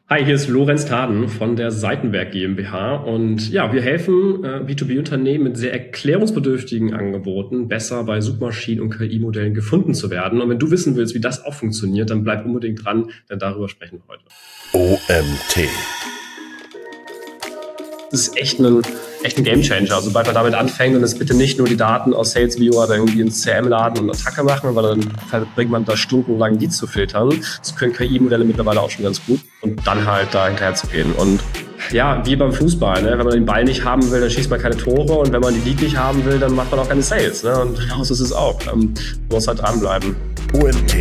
Hi, hier ist Lorenz Taden von der Seitenwerk GmbH und ja, wir helfen B2B-Unternehmen mit sehr erklärungsbedürftigen Angeboten besser bei Suchmaschinen und KI-Modellen gefunden zu werden. Und wenn du wissen willst, wie das auch funktioniert, dann bleib unbedingt dran, denn darüber sprechen wir heute. OMT. Das ist echt ein Gamechanger. Sobald man damit anfängt und es bitte nicht nur die Daten aus Sales Viewer oder irgendwie ins CRM laden und Attacke machen, weil dann verbringt man da stundenlang Leads zu filtern. Das können KI-Modelle mittlerweile auch schon ganz gut und dann halt da hinterher zu gehen. Und ja, wie beim Fußball, ne? Wenn man den Ball nicht haben will, dann schießt man keine Tore und wenn man die Lead nicht haben will, dann macht man auch keine Sales. Ne? Und genauso ist es auch. Man muss halt dranbleiben. OMT,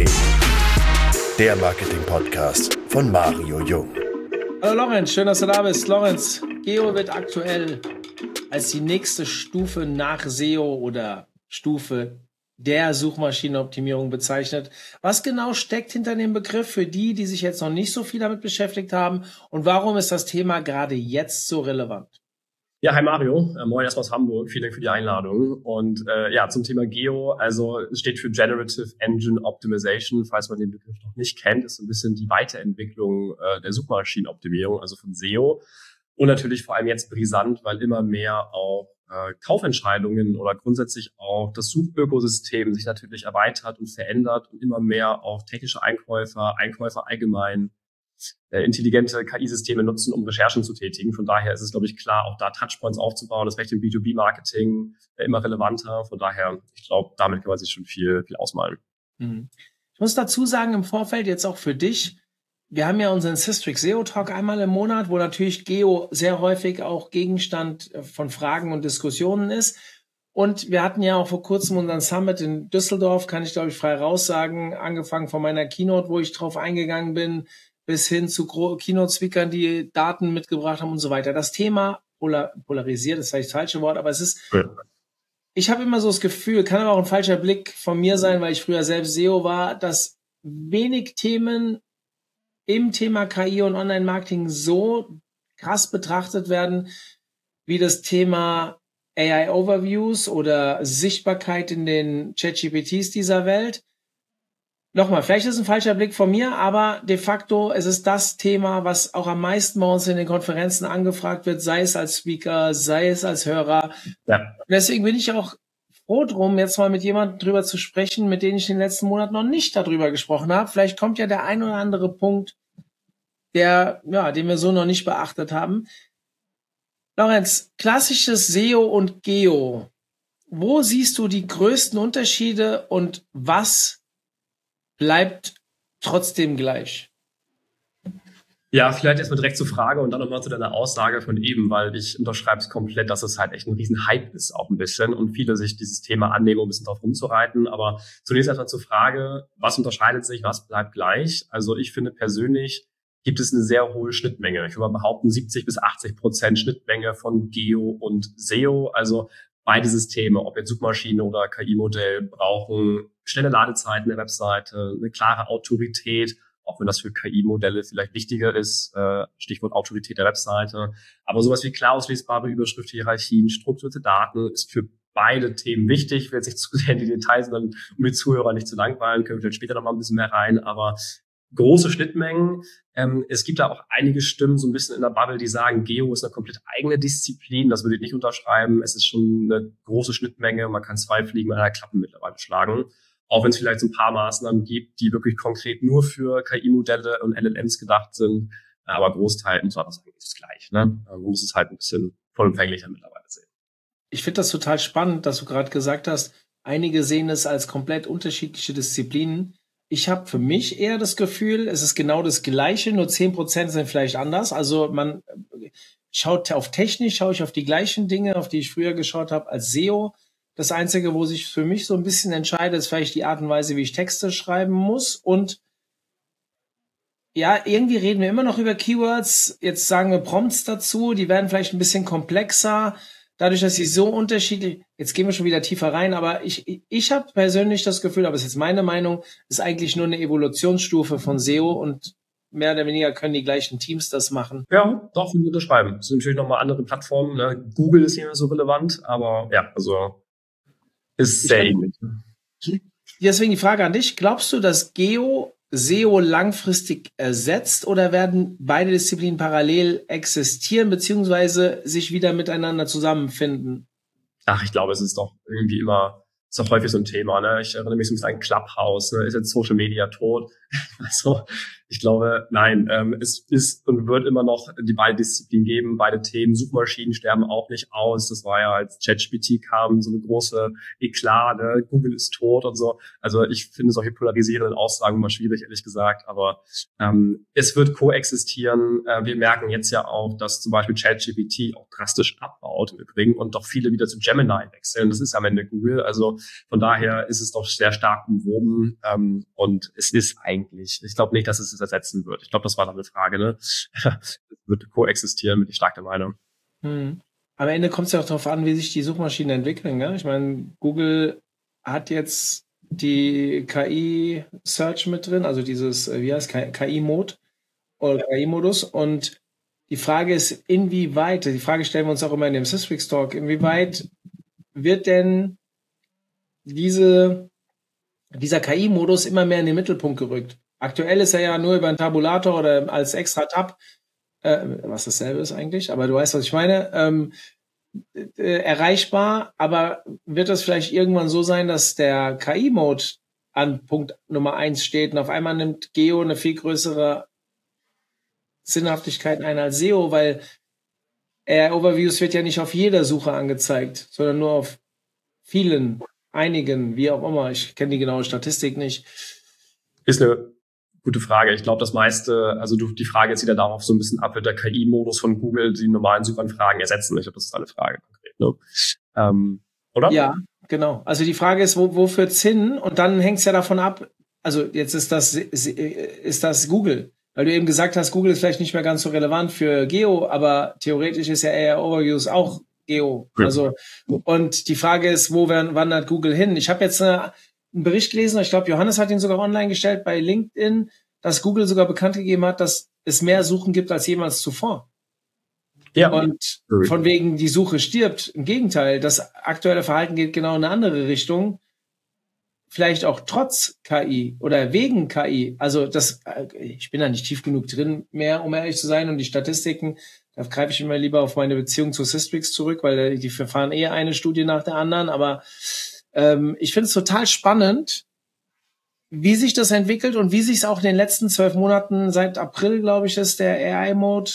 der Marketing-Podcast von Mario Jung. Hallo Lorenz, schön, dass du da bist. Lorenz, Geo wird aktuell als die nächste Stufe nach SEO oder Stufe der Suchmaschinenoptimierung bezeichnet. Was genau steckt hinter dem Begriff für die sich jetzt noch nicht so viel damit beschäftigt haben? Und warum ist das Thema gerade jetzt so relevant? Ja, hi Mario, moin erstmal aus Hamburg, vielen Dank für die Einladung. Und ja, zum Thema Geo, also es steht für Generative Engine Optimization, falls man den Begriff noch nicht kennt, ist so ein bisschen die Weiterentwicklung der Suchmaschinenoptimierung, also von SEO. Und natürlich vor allem jetzt brisant, weil immer mehr auch Kaufentscheidungen oder grundsätzlich auch das Suchökosystem sich natürlich erweitert und verändert und immer mehr auch technische Einkäufer allgemein intelligente KI-Systeme nutzen, um Recherchen zu tätigen. Von daher ist es, glaube ich, klar, auch da Touchpoints aufzubauen. Das wird im B2B-Marketing immer relevanter. Von daher, ich glaube, damit kann man sich schon viel ausmalen. Ich muss dazu sagen, im Vorfeld jetzt auch für dich, wir haben ja unseren Systrix SEO Talk einmal im Monat, wo natürlich Geo sehr häufig auch Gegenstand von Fragen und Diskussionen ist. Und wir hatten ja auch vor kurzem unseren Summit in Düsseldorf, kann ich glaube ich frei raussagen, angefangen von meiner Keynote, wo ich drauf eingegangen bin, bis hin zu Keynote-Speakern, die Daten mitgebracht haben und so weiter. Das Thema polarisiert, das ist vielleicht das falsche Wort, aber es ist, ich habe immer so das Gefühl, kann aber auch ein falscher Blick von mir sein, weil ich früher selbst SEO war, dass wenig Themen im Thema KI und Online-Marketing so krass betrachtet werden, wie das Thema AI-Overviews oder Sichtbarkeit in den ChatGPTs dieser Welt. Nochmal, vielleicht ist es ein falscher Blick von mir, aber de facto es ist das Thema, was auch am meisten bei uns in den Konferenzen angefragt wird, sei es als Speaker, sei es als Hörer. Ja. Deswegen bin ich auch froh drum, jetzt mal mit jemandem drüber zu sprechen, mit dem ich in den letzten Monaten noch nicht darüber gesprochen habe. Vielleicht kommt ja der ein oder andere Punkt, den wir so noch nicht beachtet haben. Lorenz, klassisches SEO und Geo. Wo siehst du die größten Unterschiede und was bleibt trotzdem gleich? Ja, vielleicht erstmal direkt zur Frage und dann nochmal zu deiner Aussage von eben, weil ich unterschreibe es komplett, dass es halt echt ein riesen Hype ist auch ein bisschen und viele sich dieses Thema annehmen, um ein bisschen drauf rumzureiten. Aber zunächst erstmal zur Frage, was unterscheidet sich, was bleibt gleich? Also ich finde persönlich, gibt es eine sehr hohe Schnittmenge. Ich würde mal behaupten, 70-80% Schnittmenge von Geo und SEO. Also beide Systeme, ob jetzt Suchmaschine oder KI-Modell, brauchen schnelle Ladezeiten der Webseite, eine klare Autorität, auch wenn das für KI-Modelle vielleicht wichtiger ist, Stichwort Autorität der Webseite. Aber sowas wie klar auslesbare Überschrift, Hierarchien, strukturierte Daten ist für beide Themen wichtig. Ich will jetzt nicht zu sehr in die Details, sondern um die Zuhörer nicht zu langweilen, können wir vielleicht später noch mal ein bisschen mehr rein, aber große Schnittmengen. Es gibt da auch einige Stimmen so ein bisschen in der Bubble, die sagen, Geo ist eine komplett eigene Disziplin. Das würde ich nicht unterschreiben. Es ist schon eine große Schnittmenge. Man kann 2 Fliegen mit einer Klappe mittlerweile schlagen. Auch wenn es vielleicht so ein paar Maßnahmen gibt, die wirklich konkret nur für KI-Modelle und LLMs gedacht sind. Aber Großteil muss man sagen, ist gleich. Ne? Man muss es halt ein bisschen vollumfänglicher mittlerweile sehen. Ich finde das total spannend, dass du gerade gesagt hast, einige sehen es als komplett unterschiedliche Disziplinen. Ich habe für mich eher das Gefühl, es ist genau das Gleiche, nur 10% sind vielleicht anders. Also man schaut auf technisch, schaue ich auf die gleichen Dinge, auf die ich früher geschaut habe als SEO. Das Einzige, wo sich für mich so ein bisschen entscheidet, ist vielleicht die Art und Weise, wie ich Texte schreiben muss. Und ja, irgendwie reden wir immer noch über Keywords. Jetzt sagen wir Prompts dazu, die werden vielleicht ein bisschen komplexer. Dadurch, dass sie so unterschiedlich, jetzt gehen wir schon wieder tiefer rein, aber ich habe persönlich das Gefühl, aber es ist jetzt meine Meinung, ist eigentlich nur eine Evolutionsstufe von SEO und mehr oder weniger können die gleichen Teams das machen. Ja, doch, würde ich unterschreiben. Es sind natürlich nochmal andere Plattformen. Ne? Google ist nicht mehr so relevant, aber ja, also ist sehr ähnlich. Deswegen die Frage an dich, glaubst du, dass Geo SEO langfristig ersetzt oder werden beide Disziplinen parallel existieren beziehungsweise sich wieder miteinander zusammenfinden? Ach, ich glaube, es ist doch irgendwie ist doch häufig so ein Thema, ne? Ich erinnere mich so ein bisschen an Clubhouse, ne? Ist jetzt Social Media tot? Also, ich glaube, nein, es ist und wird immer noch die beide Disziplinen geben, beide Themen. Suchmaschinen sterben auch nicht aus. Das war ja, als ChatGPT kam, so eine große Eklat, ne? Google ist tot und so. Also, ich finde solche polarisierenden Aussagen immer schwierig, ehrlich gesagt, aber es wird koexistieren. Wir merken jetzt ja auch, dass zum Beispiel ChatGPT auch drastisch abbaut im Übrigen und doch viele wieder zu Gemini wechseln. Das ist am Ende Google. Also von daher ist es doch sehr stark umwoben und es ist eigentlich, ich glaube nicht, dass es ersetzen wird. Ich glaube, das war dann eine Frage, ne? Es wird koexistieren, bin ich stark der Meinung. Am Ende kommt es ja auch darauf an, wie sich die Suchmaschinen entwickeln. Ne? Ich meine, Google hat jetzt die KI-Search mit drin, also dieses, KI-Mode oder KI-Modus. Und die Frage ist, die Frage stellen wir uns auch immer in dem Systrix Talk, inwieweit wird denn dieser KI-Modus immer mehr in den Mittelpunkt gerückt? Aktuell ist er ja nur über einen Tabulator oder als extra Tab, was dasselbe ist eigentlich, aber du weißt, was ich meine, erreichbar, aber wird das vielleicht irgendwann so sein, dass der KI-Mode an Punkt Nummer 1 steht und auf einmal nimmt Geo eine viel größere Sinnhaftigkeit ein als SEO, weil AI-Overviews wird ja nicht auf jeder Suche angezeigt, sondern nur auf vielen, einigen, wie auch immer. Ich kenne die genaue Statistik nicht. Ist eine gute Frage. Ich glaube, das meiste, also die Frage jetzt wieder darauf so ein bisschen ab, wird der KI-Modus von Google die normalen Suchanfragen ersetzen? Ich glaube, das ist eine Frage konkret, ne? Oder? Ja, genau. Also die Frage ist, wo führt's hin? Und dann hängt es ja davon ab, also jetzt ist das Google. Weil du eben gesagt hast, Google ist vielleicht nicht mehr ganz so relevant für Geo, aber theoretisch ist ja AI Overviews auch Geo. Ja. Also, und die Frage ist, wo wandert Google hin? Ich habe jetzt einen Bericht gelesen, ich glaube, Johannes hat ihn sogar online gestellt bei LinkedIn, dass Google sogar bekannt gegeben hat, dass es mehr Suchen gibt als jemals zuvor. Ja. Und von wegen, die Suche stirbt. Im Gegenteil, das aktuelle Verhalten geht genau in eine andere Richtung. Vielleicht auch trotz KI oder wegen KI. Also ich bin da nicht tief genug drin mehr, um ehrlich zu sein. Und die Statistiken, da greife ich immer lieber auf meine Beziehung zu Systrix zurück, weil die verfahren eine Studie nach der anderen. Aber ich finde es total spannend, wie sich das entwickelt und wie sich es auch in den letzten 12 Monaten, seit April, glaube ich, ist der AI-Mode,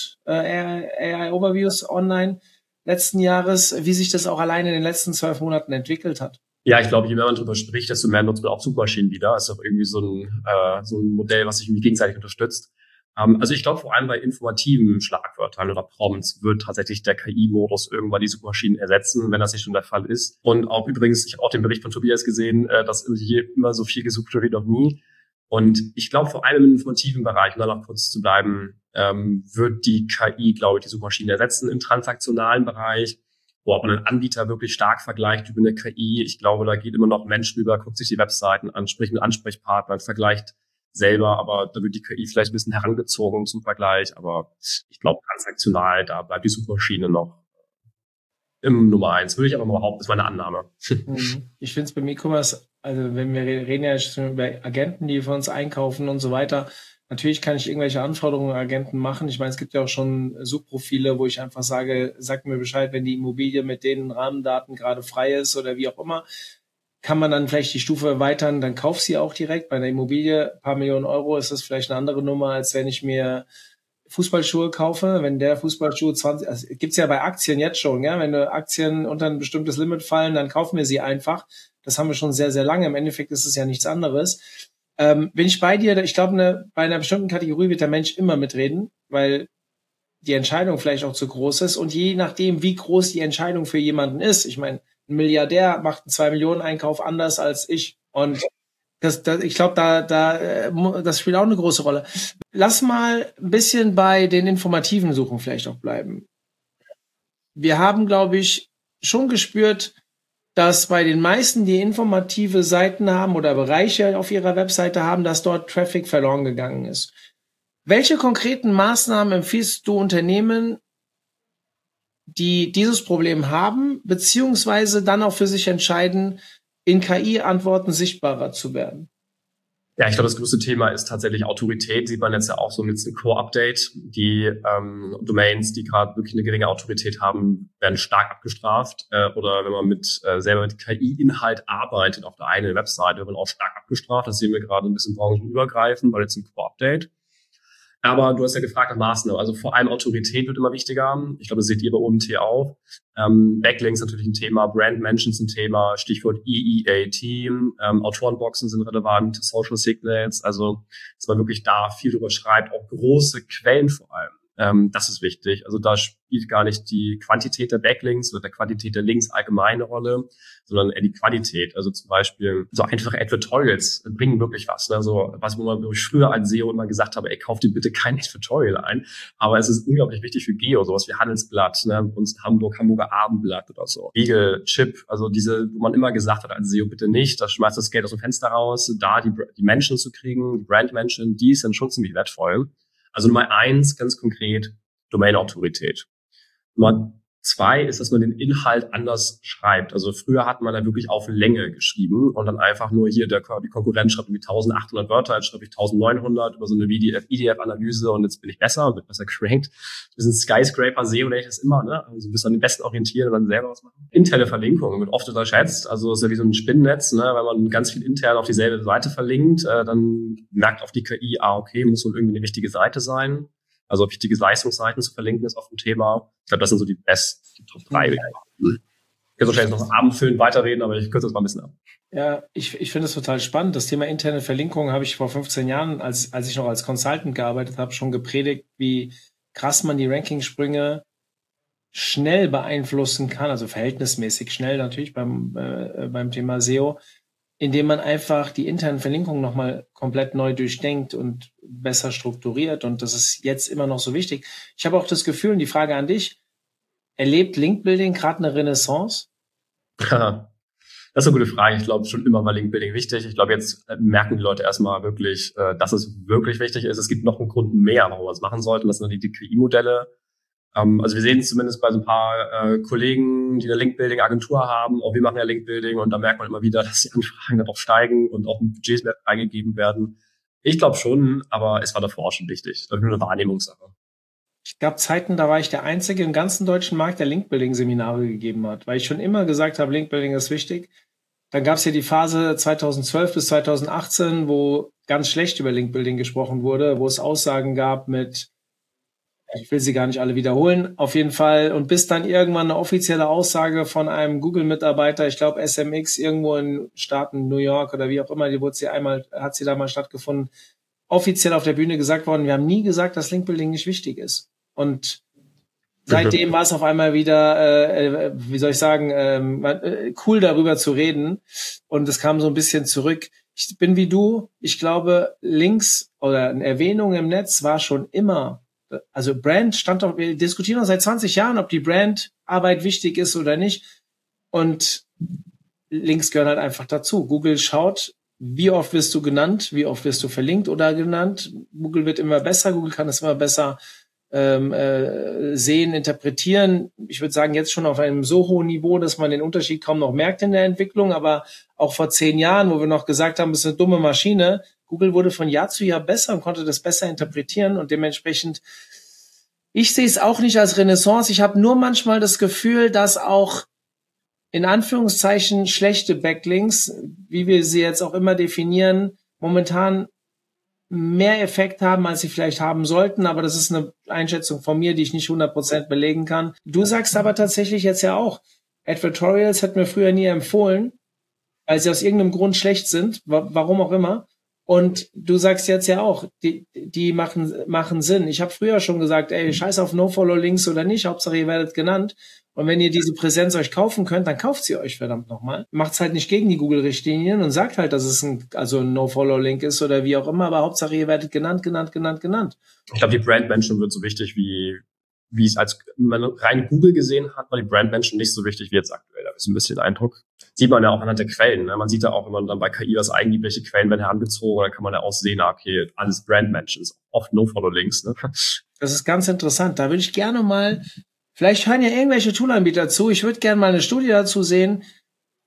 AI-Overviews online letzten Jahres, wie sich das auch allein in den letzten 12 Monaten entwickelt hat. Ja, ich glaube, je mehr man darüber spricht, desto mehr nutzt man auch Suchmaschinen wieder. Das ist auch irgendwie so ein Modell, was sich irgendwie gegenseitig unterstützt. Also ich glaube, vor allem bei informativen Schlagwörtern oder Prompts wird tatsächlich der KI-Modus irgendwann die Suchmaschinen ersetzen, wenn das nicht schon der Fall ist. Und auch übrigens, ich habe auch den Bericht von Tobias gesehen, dass hier immer so viel gesucht wird wie noch nie. Und ich glaube, vor allem im informativen Bereich, um da noch kurz zu bleiben, wird die KI, glaube ich, die Suchmaschinen ersetzen im transaktionalen Bereich, wo auch man einen Anbieter wirklich stark vergleicht über eine KI. Ich glaube, da geht immer noch ein Mensch rüber, guckt sich die Webseiten an, spricht mit Ansprechpartnern, vergleicht selber, aber da wird die KI vielleicht ein bisschen herangezogen zum Vergleich, aber ich glaube, transaktional, da bleibt die Suchmaschine noch im Nummer 1, würde ich aber mal behaupten, ist meine Annahme. Ich finde es beim E-Commerce, also wenn wir reden ja schon über Agenten, die für uns einkaufen und so weiter, natürlich kann ich irgendwelche Anforderungen an Agenten machen. Ich meine, es gibt ja auch schon Suchprofile, wo ich einfach sage, sagt mir Bescheid, wenn die Immobilie mit den Rahmendaten gerade frei ist oder wie auch immer. Kann man dann vielleicht die Stufe erweitern, dann kauf sie auch direkt. Bei einer Immobilie, ein paar Millionen Euro, ist das vielleicht eine andere Nummer, als wenn ich mir Fußballschuhe kaufe. Wenn der Fußballschuh 20, also gibt's ja bei Aktien jetzt schon, ja, wenn du Aktien unter ein bestimmtes Limit fallen, dann kaufen wir sie einfach. Das haben wir schon sehr, sehr lange. Im Endeffekt ist es ja nichts anderes. Bin ich bei dir? Ich glaube, bei einer bestimmten Kategorie wird der Mensch immer mitreden, weil die Entscheidung vielleicht auch zu groß ist. Und je nachdem, wie groß die Entscheidung für jemanden ist, ich meine, ein Milliardär macht einen 2-Millionen-Einkauf anders als ich. Und ich glaube, das spielt auch eine große Rolle. Lass mal ein bisschen bei den informativen Suchen vielleicht auch bleiben. Wir haben, glaube ich, schon gespürt, dass bei den meisten, die informative Seiten haben oder Bereiche auf ihrer Webseite haben, dass dort Traffic verloren gegangen ist. Welche konkreten Maßnahmen empfiehlst du Unternehmen, die dieses Problem haben, beziehungsweise dann auch für sich entscheiden, in KI-Antworten sichtbarer zu werden? Ja, ich glaube, das größte Thema ist tatsächlich Autorität. Sieht man jetzt ja auch so mit dem Core-Update. Die Domains, die gerade wirklich eine geringe Autorität haben, werden stark abgestraft. Oder wenn man selber mit KI-Inhalt arbeitet auf der eigenen Webseite, wird man auch stark abgestraft. Das sehen wir gerade ein bisschen branchenübergreifend, weil jetzt ein Core-Update. Aber du hast ja gefragt nach Maßnahmen. Also vor allem Autorität wird immer wichtiger. Ich glaube, das seht ihr bei OMT auch. Backlinks natürlich ein Thema, Brand Mentions ein Thema, Stichwort EEAT, Autorenboxen sind relevant, Social Signals, also dass man wirklich da viel drüber schreibt, auch große Quellen vor allem. Das ist wichtig. Also da spielt gar nicht die Quantität der Backlinks oder der Quantität der Links allgemein eine Rolle, sondern eher die Qualität. Also zum Beispiel so einfache Advertorials bringen wirklich was. Ne? So was, wo man früher als SEO immer gesagt habe, ey, kauf dir bitte kein Advertorial ein. Aber es ist unglaublich wichtig für Geo, sowas wie Handelsblatt, ne? Und Hamburger Abendblatt oder so. Spiegel, Chip, also diese, wo man immer gesagt hat als SEO, bitte nicht, da schmeißt das Geld aus dem Fenster raus, da die Menschen zu kriegen, die Brand-Menschen, die sind schon ziemlich wertvoll. Also Nummer 1, ganz konkret, Domain-Autorität. Nummer 2 ist, dass man den Inhalt anders schreibt. Also früher hat man da wirklich auf Länge geschrieben und dann einfach nur hier die Konkurrenz schreibt irgendwie 1800 Wörter, jetzt schreibe ich 1900 über so eine IDF-Analyse und jetzt bin ich besser und wird besser gerankt. Ein bisschen Skyscraper-SEO, nenne ich das immer, ne? Also ein bisschen an den Besten orientieren und dann selber was machen. Interne Verlinkung wird oft unterschätzt. Also ist ja wie so ein Spinnennetz, ne? Wenn man ganz viel intern auf dieselbe Seite verlinkt, dann merkt auch die KI, okay, muss wohl irgendwie eine wichtige Seite sein. Also wichtige Leistungsseiten zu verlinken ist oft ein Thema. Ich glaube, das sind so die Top 3. Ich kann wahrscheinlich noch abendfüllend weiterreden, aber ich kürze das mal ein bisschen ab. Ja, ich finde es total spannend. Das Thema interne Verlinkung habe ich vor 15 Jahren, als ich noch als Consultant gearbeitet habe, schon gepredigt, wie krass man die Rankingsprünge schnell beeinflussen kann, also verhältnismäßig schnell natürlich beim Thema SEO, indem man einfach die internen Verlinkungen nochmal komplett neu durchdenkt und besser strukturiert. Und das ist jetzt immer noch so wichtig. Ich habe auch das Gefühl, und die Frage an dich, erlebt Linkbuilding gerade eine Renaissance? Das ist eine gute Frage. Ich glaube, schon immer war Linkbuilding wichtig. Ich glaube, jetzt merken die Leute erstmal wirklich, dass es wirklich wichtig ist. Es gibt noch einen Grund mehr, warum wir es machen sollten. Das sind die KI-Modelle. Also wir sehen es zumindest bei so ein paar Kollegen, die eine Linkbuilding-Agentur haben. Auch wir machen ja Linkbuilding und da merkt man immer wieder, dass die Anfragen darauf steigen und auch Budgets mehr freigegeben werden. Ich glaube schon, aber es war davor auch schon wichtig. Das ist nur eine Wahrnehmungssache. Ich gab Zeiten, da war ich der Einzige im ganzen deutschen Markt, der Linkbuilding-Seminare gegeben hat, weil ich schon immer gesagt habe, Linkbuilding ist wichtig. Dann gab es ja die Phase 2012 bis 2018, wo ganz schlecht über Linkbuilding gesprochen wurde, wo es Aussagen gab mit, ich will sie gar nicht alle wiederholen, auf jeden Fall. Und bis dann irgendwann eine offizielle Aussage von einem Google-Mitarbeiter, ich glaube SMX, irgendwo in Staaten, New York oder wie auch immer, hat sie da mal stattgefunden, offiziell auf der Bühne gesagt worden, wir haben nie gesagt, dass Linkbuilding nicht wichtig ist. Und seitdem war es auf einmal wieder, cool darüber zu reden. Und es kam so ein bisschen zurück. Ich bin wie du, ich glaube, Links oder eine Erwähnung im Netz war schon immer, also Brand stand doch, wir diskutieren doch seit 20 Jahren, ob die Brandarbeit wichtig ist oder nicht. Und Links gehören halt einfach dazu. Google schaut, wie oft wirst du genannt, wie oft wirst du verlinkt oder genannt. Google wird immer besser, Google kann es immer besser sehen, interpretieren. Ich würde sagen, jetzt schon auf einem so hohen Niveau, dass man den Unterschied kaum noch merkt in der Entwicklung, aber auch vor 10 Jahren, wo wir noch gesagt haben, es ist eine dumme Maschine, Google wurde von Jahr zu Jahr besser und konnte das besser interpretieren und dementsprechend, ich sehe es auch nicht als Renaissance. Ich habe nur manchmal das Gefühl, dass auch in Anführungszeichen schlechte Backlinks, wie wir sie jetzt auch immer definieren, momentan mehr Effekt haben, als sie vielleicht haben sollten, aber das ist eine Einschätzung von mir, die ich nicht 100% belegen kann. Du sagst aber tatsächlich jetzt ja auch, Advertorials hätten wir früher nie empfohlen, weil sie aus irgendeinem Grund schlecht sind, warum auch immer. Und du sagst jetzt ja auch, die machen Sinn. Ich habe früher schon gesagt, ey, scheiß auf No-Follow-Links oder nicht, Hauptsache ihr werdet genannt. Und wenn ihr diese Präsenz euch kaufen könnt, dann kauft sie euch verdammt nochmal. Macht's halt nicht gegen die Google-Richtlinien und sagt halt, dass es ein No-Follow-Link ist oder wie auch immer, aber Hauptsache ihr werdet genannt. Ich glaube, die Brand-Mention wird so wichtig, wie es als man rein Google gesehen hat, war die Brand-Mention nicht so wichtig wie jetzt aktuell. Da ist ein bisschen Eindruck. Sieht man ja auch anhand der Quellen. Ne? Man sieht ja auch, wenn man dann bei KI was eingibt, welche Quellen werden herangezogen, dann kann man ja auch sehen, okay, alles Brand-Mentions, oft No-Follow-Links. Ne? Das ist ganz interessant. Da würde ich gerne mal, vielleicht hören ja irgendwelche Toolanbieter zu, ich würde gerne mal eine Studie dazu sehen,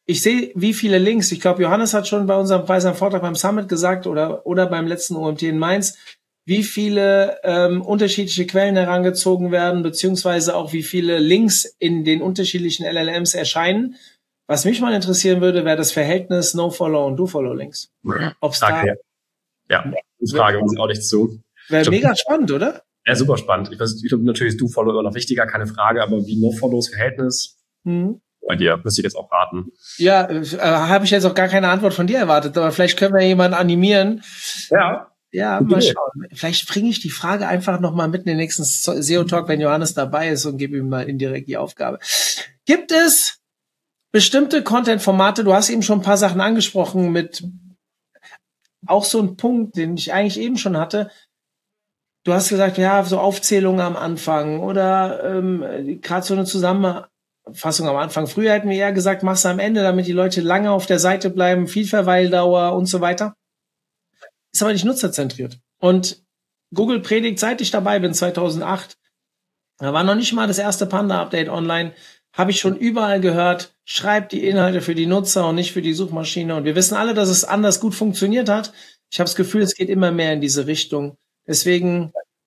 ich sehe, wie viele Links. Ich glaube, Johannes hat schon bei seinem Vortrag beim Summit gesagt oder beim letzten OMT in Mainz, wie viele unterschiedliche Quellen herangezogen werden, beziehungsweise auch wie viele Links in den unterschiedlichen LLMs erscheinen. Was mich mal interessieren würde, wäre das Verhältnis No-Follow und Do-Follow-Links. Ob's da ja, die Frage uns auch nicht zu. Wäre mega spannend, oder? Ja, super spannend. Ich glaube, natürlich ist Do-Follow immer noch wichtiger, keine Frage, aber wie No-Follows Verhältnis bei dir, müsste ich jetzt auch raten. Ja, habe ich jetzt auch gar keine Antwort von dir erwartet, aber vielleicht können wir jemanden animieren. Ja, mal schauen. Vielleicht bringe ich die Frage einfach nochmal mit in den nächsten SEO-Talk, wenn Johannes dabei ist, und gebe ihm mal indirekt die Aufgabe. Gibt es bestimmte Content-Formate, du hast eben schon ein paar Sachen angesprochen, mit auch so ein Punkt, den ich eigentlich eben schon hatte. Du hast gesagt, ja, so Aufzählungen am Anfang oder gerade so eine Zusammenfassung am Anfang. Früher hätten wir eher gesagt, mach's am Ende, damit die Leute lange auf der Seite bleiben, viel Verweildauer und so weiter. Ist aber nicht nutzerzentriert. Und Google predigt, seit ich dabei bin, 2008, da war noch nicht mal das erste Panda-Update online, habe ich schon überall gehört, schreibt die Inhalte für die Nutzer und nicht für die Suchmaschine. Und wir wissen alle, dass es anders gut funktioniert hat. Ich habe das Gefühl, es geht immer mehr in diese Richtung. Deswegen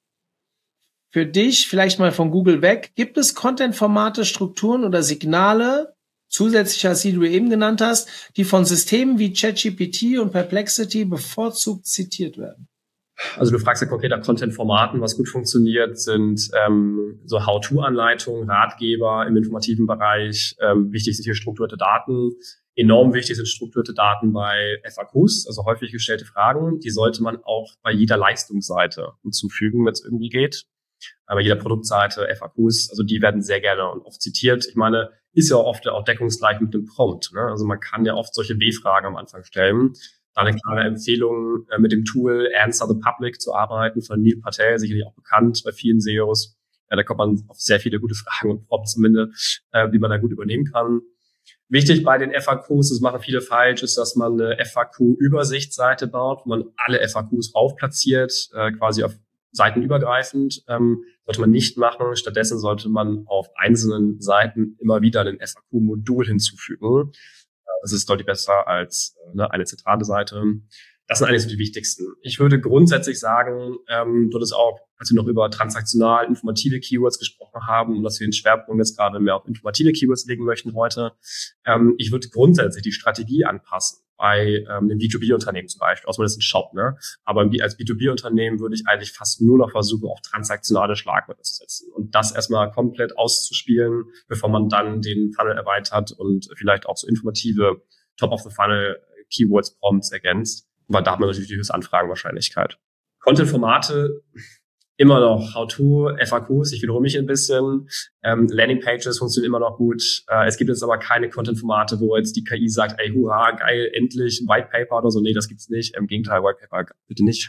für dich, vielleicht mal von Google weg, gibt es Content-Formate, Strukturen oder Signale, zusätzlich als die du eben genannt hast, die von Systemen wie ChatGPT und Perplexity bevorzugt zitiert werden? Also du fragst ja konkret nach Content-Formaten, was gut funktioniert, sind so How-to-Anleitungen, Ratgeber im informativen Bereich. Wichtig sind hier strukturierte Daten. Enorm wichtig sind strukturierte Daten bei FAQs, also häufig gestellte Fragen. Die sollte man auch bei jeder Leistungsseite hinzufügen, wenn es irgendwie geht. Bei jeder Produktseite, FAQs, also die werden sehr gerne und oft zitiert. Ich meine, ist ja oft auch deckungsgleich mit dem Prompt, ne? Also man kann ja oft solche W-Fragen am Anfang stellen. Da eine klare Empfehlung, mit dem Tool Answer the Public zu arbeiten, von Neil Patel, sicherlich auch bekannt bei vielen SEOs. Ja, da kommt man auf sehr viele gute Fragen und Prompts am Ende, die man da gut übernehmen kann. Wichtig bei den FAQs, das machen viele falsch, ist, dass man eine FAQ-Übersichtsseite baut, wo man alle FAQs raufplatziert, quasi auf seitenübergreifend. Sollte man nicht machen. Stattdessen sollte man auf einzelnen Seiten immer wieder ein FAQ-Modul hinzufügen. Das ist deutlich besser als eine zentrale Seite. Das sind eigentlich so die wichtigsten. Ich würde grundsätzlich sagen, du hattest auch, als wir noch über transaktional informative Keywords gesprochen haben und dass wir den Schwerpunkt jetzt gerade mehr auf informative Keywords legen möchten heute, ich würde grundsätzlich die Strategie anpassen. Bei einem B2B-Unternehmen zum Beispiel, außer das ist ein Shop, ne? Aber als B2B-Unternehmen würde ich eigentlich fast nur noch versuchen, auf transaktionale Schlagwörter zu setzen und das erstmal komplett auszuspielen, bevor man dann den Funnel erweitert und vielleicht auch so informative Top-of-the-Funnel-Keywords, Prompts ergänzt, weil da hat man natürlich die höchste Anfragenwahrscheinlichkeit. Content-Formate, immer noch How-to, FAQs, ich wiederhole mich ein bisschen. Landing-Pages funktionieren immer noch gut. Es gibt jetzt aber keine Content-Formate, wo jetzt die KI sagt, ey, hurra, geil, endlich ein White-Paper oder so. Nee, das gibt's nicht. Im Gegenteil, White-Paper bitte nicht.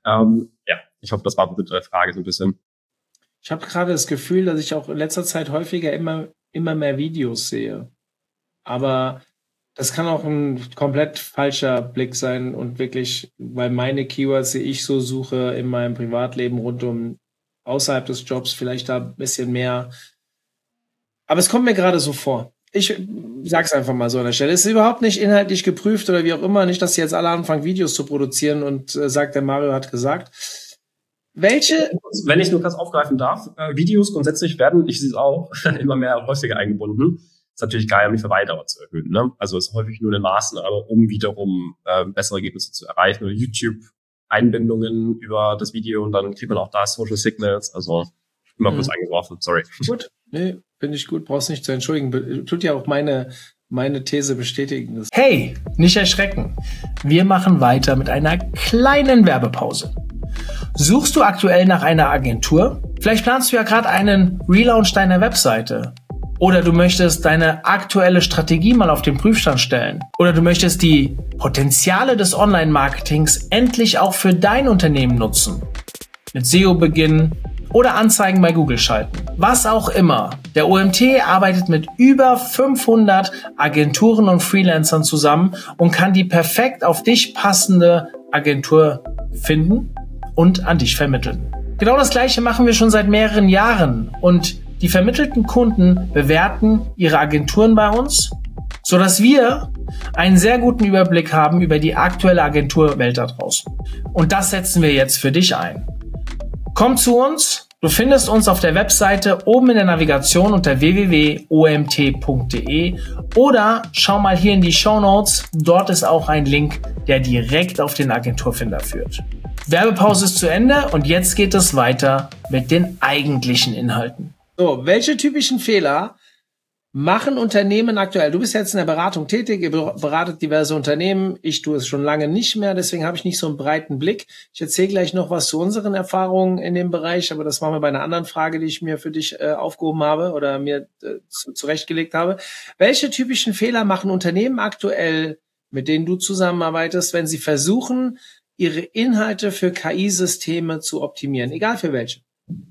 Ich hoffe, das war mit der Frage so ein bisschen. Ich habe gerade das Gefühl, dass ich auch in letzter Zeit häufiger immer mehr Videos sehe. Aber das kann auch ein komplett falscher Blick sein und wirklich, weil meine Keywords, die ich so suche in meinem Privatleben rund um außerhalb des Jobs, vielleicht da ein bisschen mehr. Aber es kommt mir gerade so vor. Ich sag's einfach mal so an der Stelle. Es ist überhaupt nicht inhaltlich geprüft oder wie auch immer. Nicht, dass sie jetzt alle anfangen, Videos zu produzieren und sagt, der Mario hat gesagt. Welche? Wenn ich nur kurz aufgreifen darf, Videos grundsätzlich werden, ich sehe es auch, immer mehr häufiger eingebunden. Ist natürlich geil, um die Verweildauer zu erhöhen, ne? Also ist häufig nur eine Maßnahme, um wiederum bessere Ergebnisse zu erreichen. Oder YouTube-Einbindungen über das Video und dann kriegt man auch da Social Signals. Also immer kurz eingeworfen, sorry. Gut, nee, finde ich gut, brauchst nicht zu entschuldigen. Tut ja auch meine These bestätigen. Hey, nicht erschrecken. Wir machen weiter mit einer kleinen Werbepause. Suchst du aktuell nach einer Agentur? Vielleicht planst du ja gerade einen Relaunch deiner Webseite. Oder du möchtest deine aktuelle Strategie mal auf den Prüfstand stellen. Oder du möchtest die Potenziale des Online-Marketings endlich auch für dein Unternehmen nutzen. Mit SEO beginnen oder Anzeigen bei Google schalten. Was auch immer. Der OMT arbeitet mit über 500 Agenturen und Freelancern zusammen und kann die perfekt auf dich passende Agentur finden und an dich vermitteln. Genau das Gleiche machen wir schon seit mehreren Jahren und die vermittelten Kunden bewerten ihre Agenturen bei uns sodass wir einen sehr guten Überblick haben über die aktuelle Agenturwelt da draußen. Und das setzen wir jetzt für dich ein. Komm zu uns. Du findest uns auf der Webseite oben in der Navigation unter www.omt.de oder schau mal hier in die Shownotes. Dort ist auch ein Link, der direkt auf den Agenturfinder führt. Werbepause ist zu Ende und jetzt geht es weiter mit den eigentlichen Inhalten. So, welche typischen Fehler machen Unternehmen aktuell? Du bist jetzt in der Beratung tätig, ihr beratet diverse Unternehmen. Ich tue es schon lange nicht mehr, deswegen habe ich nicht so einen breiten Blick. Ich erzähle gleich noch was zu unseren Erfahrungen in dem Bereich, aber das machen wir bei einer anderen Frage, die ich mir für dich aufgehoben habe oder mir zurechtgelegt habe. Welche typischen Fehler machen Unternehmen aktuell, mit denen du zusammenarbeitest, wenn sie versuchen, ihre Inhalte für KI-Systeme zu optimieren, egal für welche?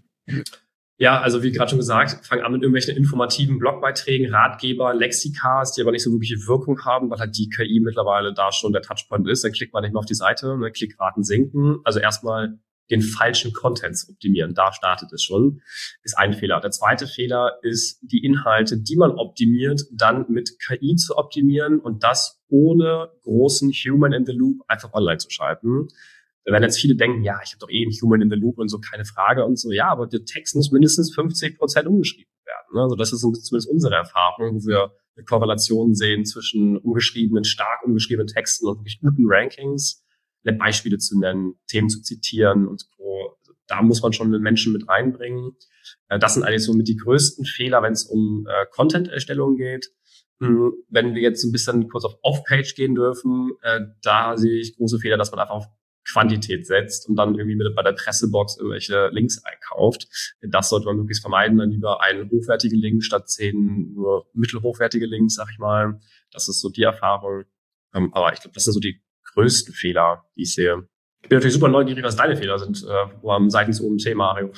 Ja, also wie gerade schon gesagt, fangen an mit irgendwelchen informativen Blogbeiträgen, Ratgeber, Lexikas, die aber nicht so wirkliche Wirkung haben, weil halt die KI mittlerweile da schon der Touchpoint ist. Dann klickt man nicht mehr auf die Seite, ne, Klickraten sinken. Also erstmal den falschen Content zu optimieren, da startet es schon, ist ein Fehler. Der zweite Fehler ist, die Inhalte, die man optimiert, dann mit KI zu optimieren und das ohne großen Human in the Loop einfach online zu schalten. Da werden jetzt viele denken, ja, ich habe doch eh einen Human in the Loop und so, keine Frage und so. Ja, aber der Text muss mindestens 50% umgeschrieben werden. Ne? Also das ist zumindest unsere Erfahrung, wo wir eine Korrelation sehen zwischen umgeschriebenen, stark umgeschriebenen Texten und wirklich guten Rankings, Beispiele zu nennen, Themen zu zitieren und so. Also da muss man schon den Menschen mit reinbringen. Das sind eigentlich so mit die größten Fehler, wenn es um Content-Erstellung geht. Wenn wir jetzt ein bisschen kurz auf Off-Page gehen dürfen, da sehe ich große Fehler, dass man einfach auf Quantität setzt und dann irgendwie bei der Pressebox irgendwelche Links einkauft. Das sollte man möglichst vermeiden, dann lieber einen hochwertigen Link statt 10 nur mittelhochwertige Links, sag ich mal. Das ist so die Erfahrung. Aber ich glaube, das sind so die größten Fehler, die ich sehe. Ich bin natürlich super neugierig, was deine Fehler sind, seitens OMT, Mario.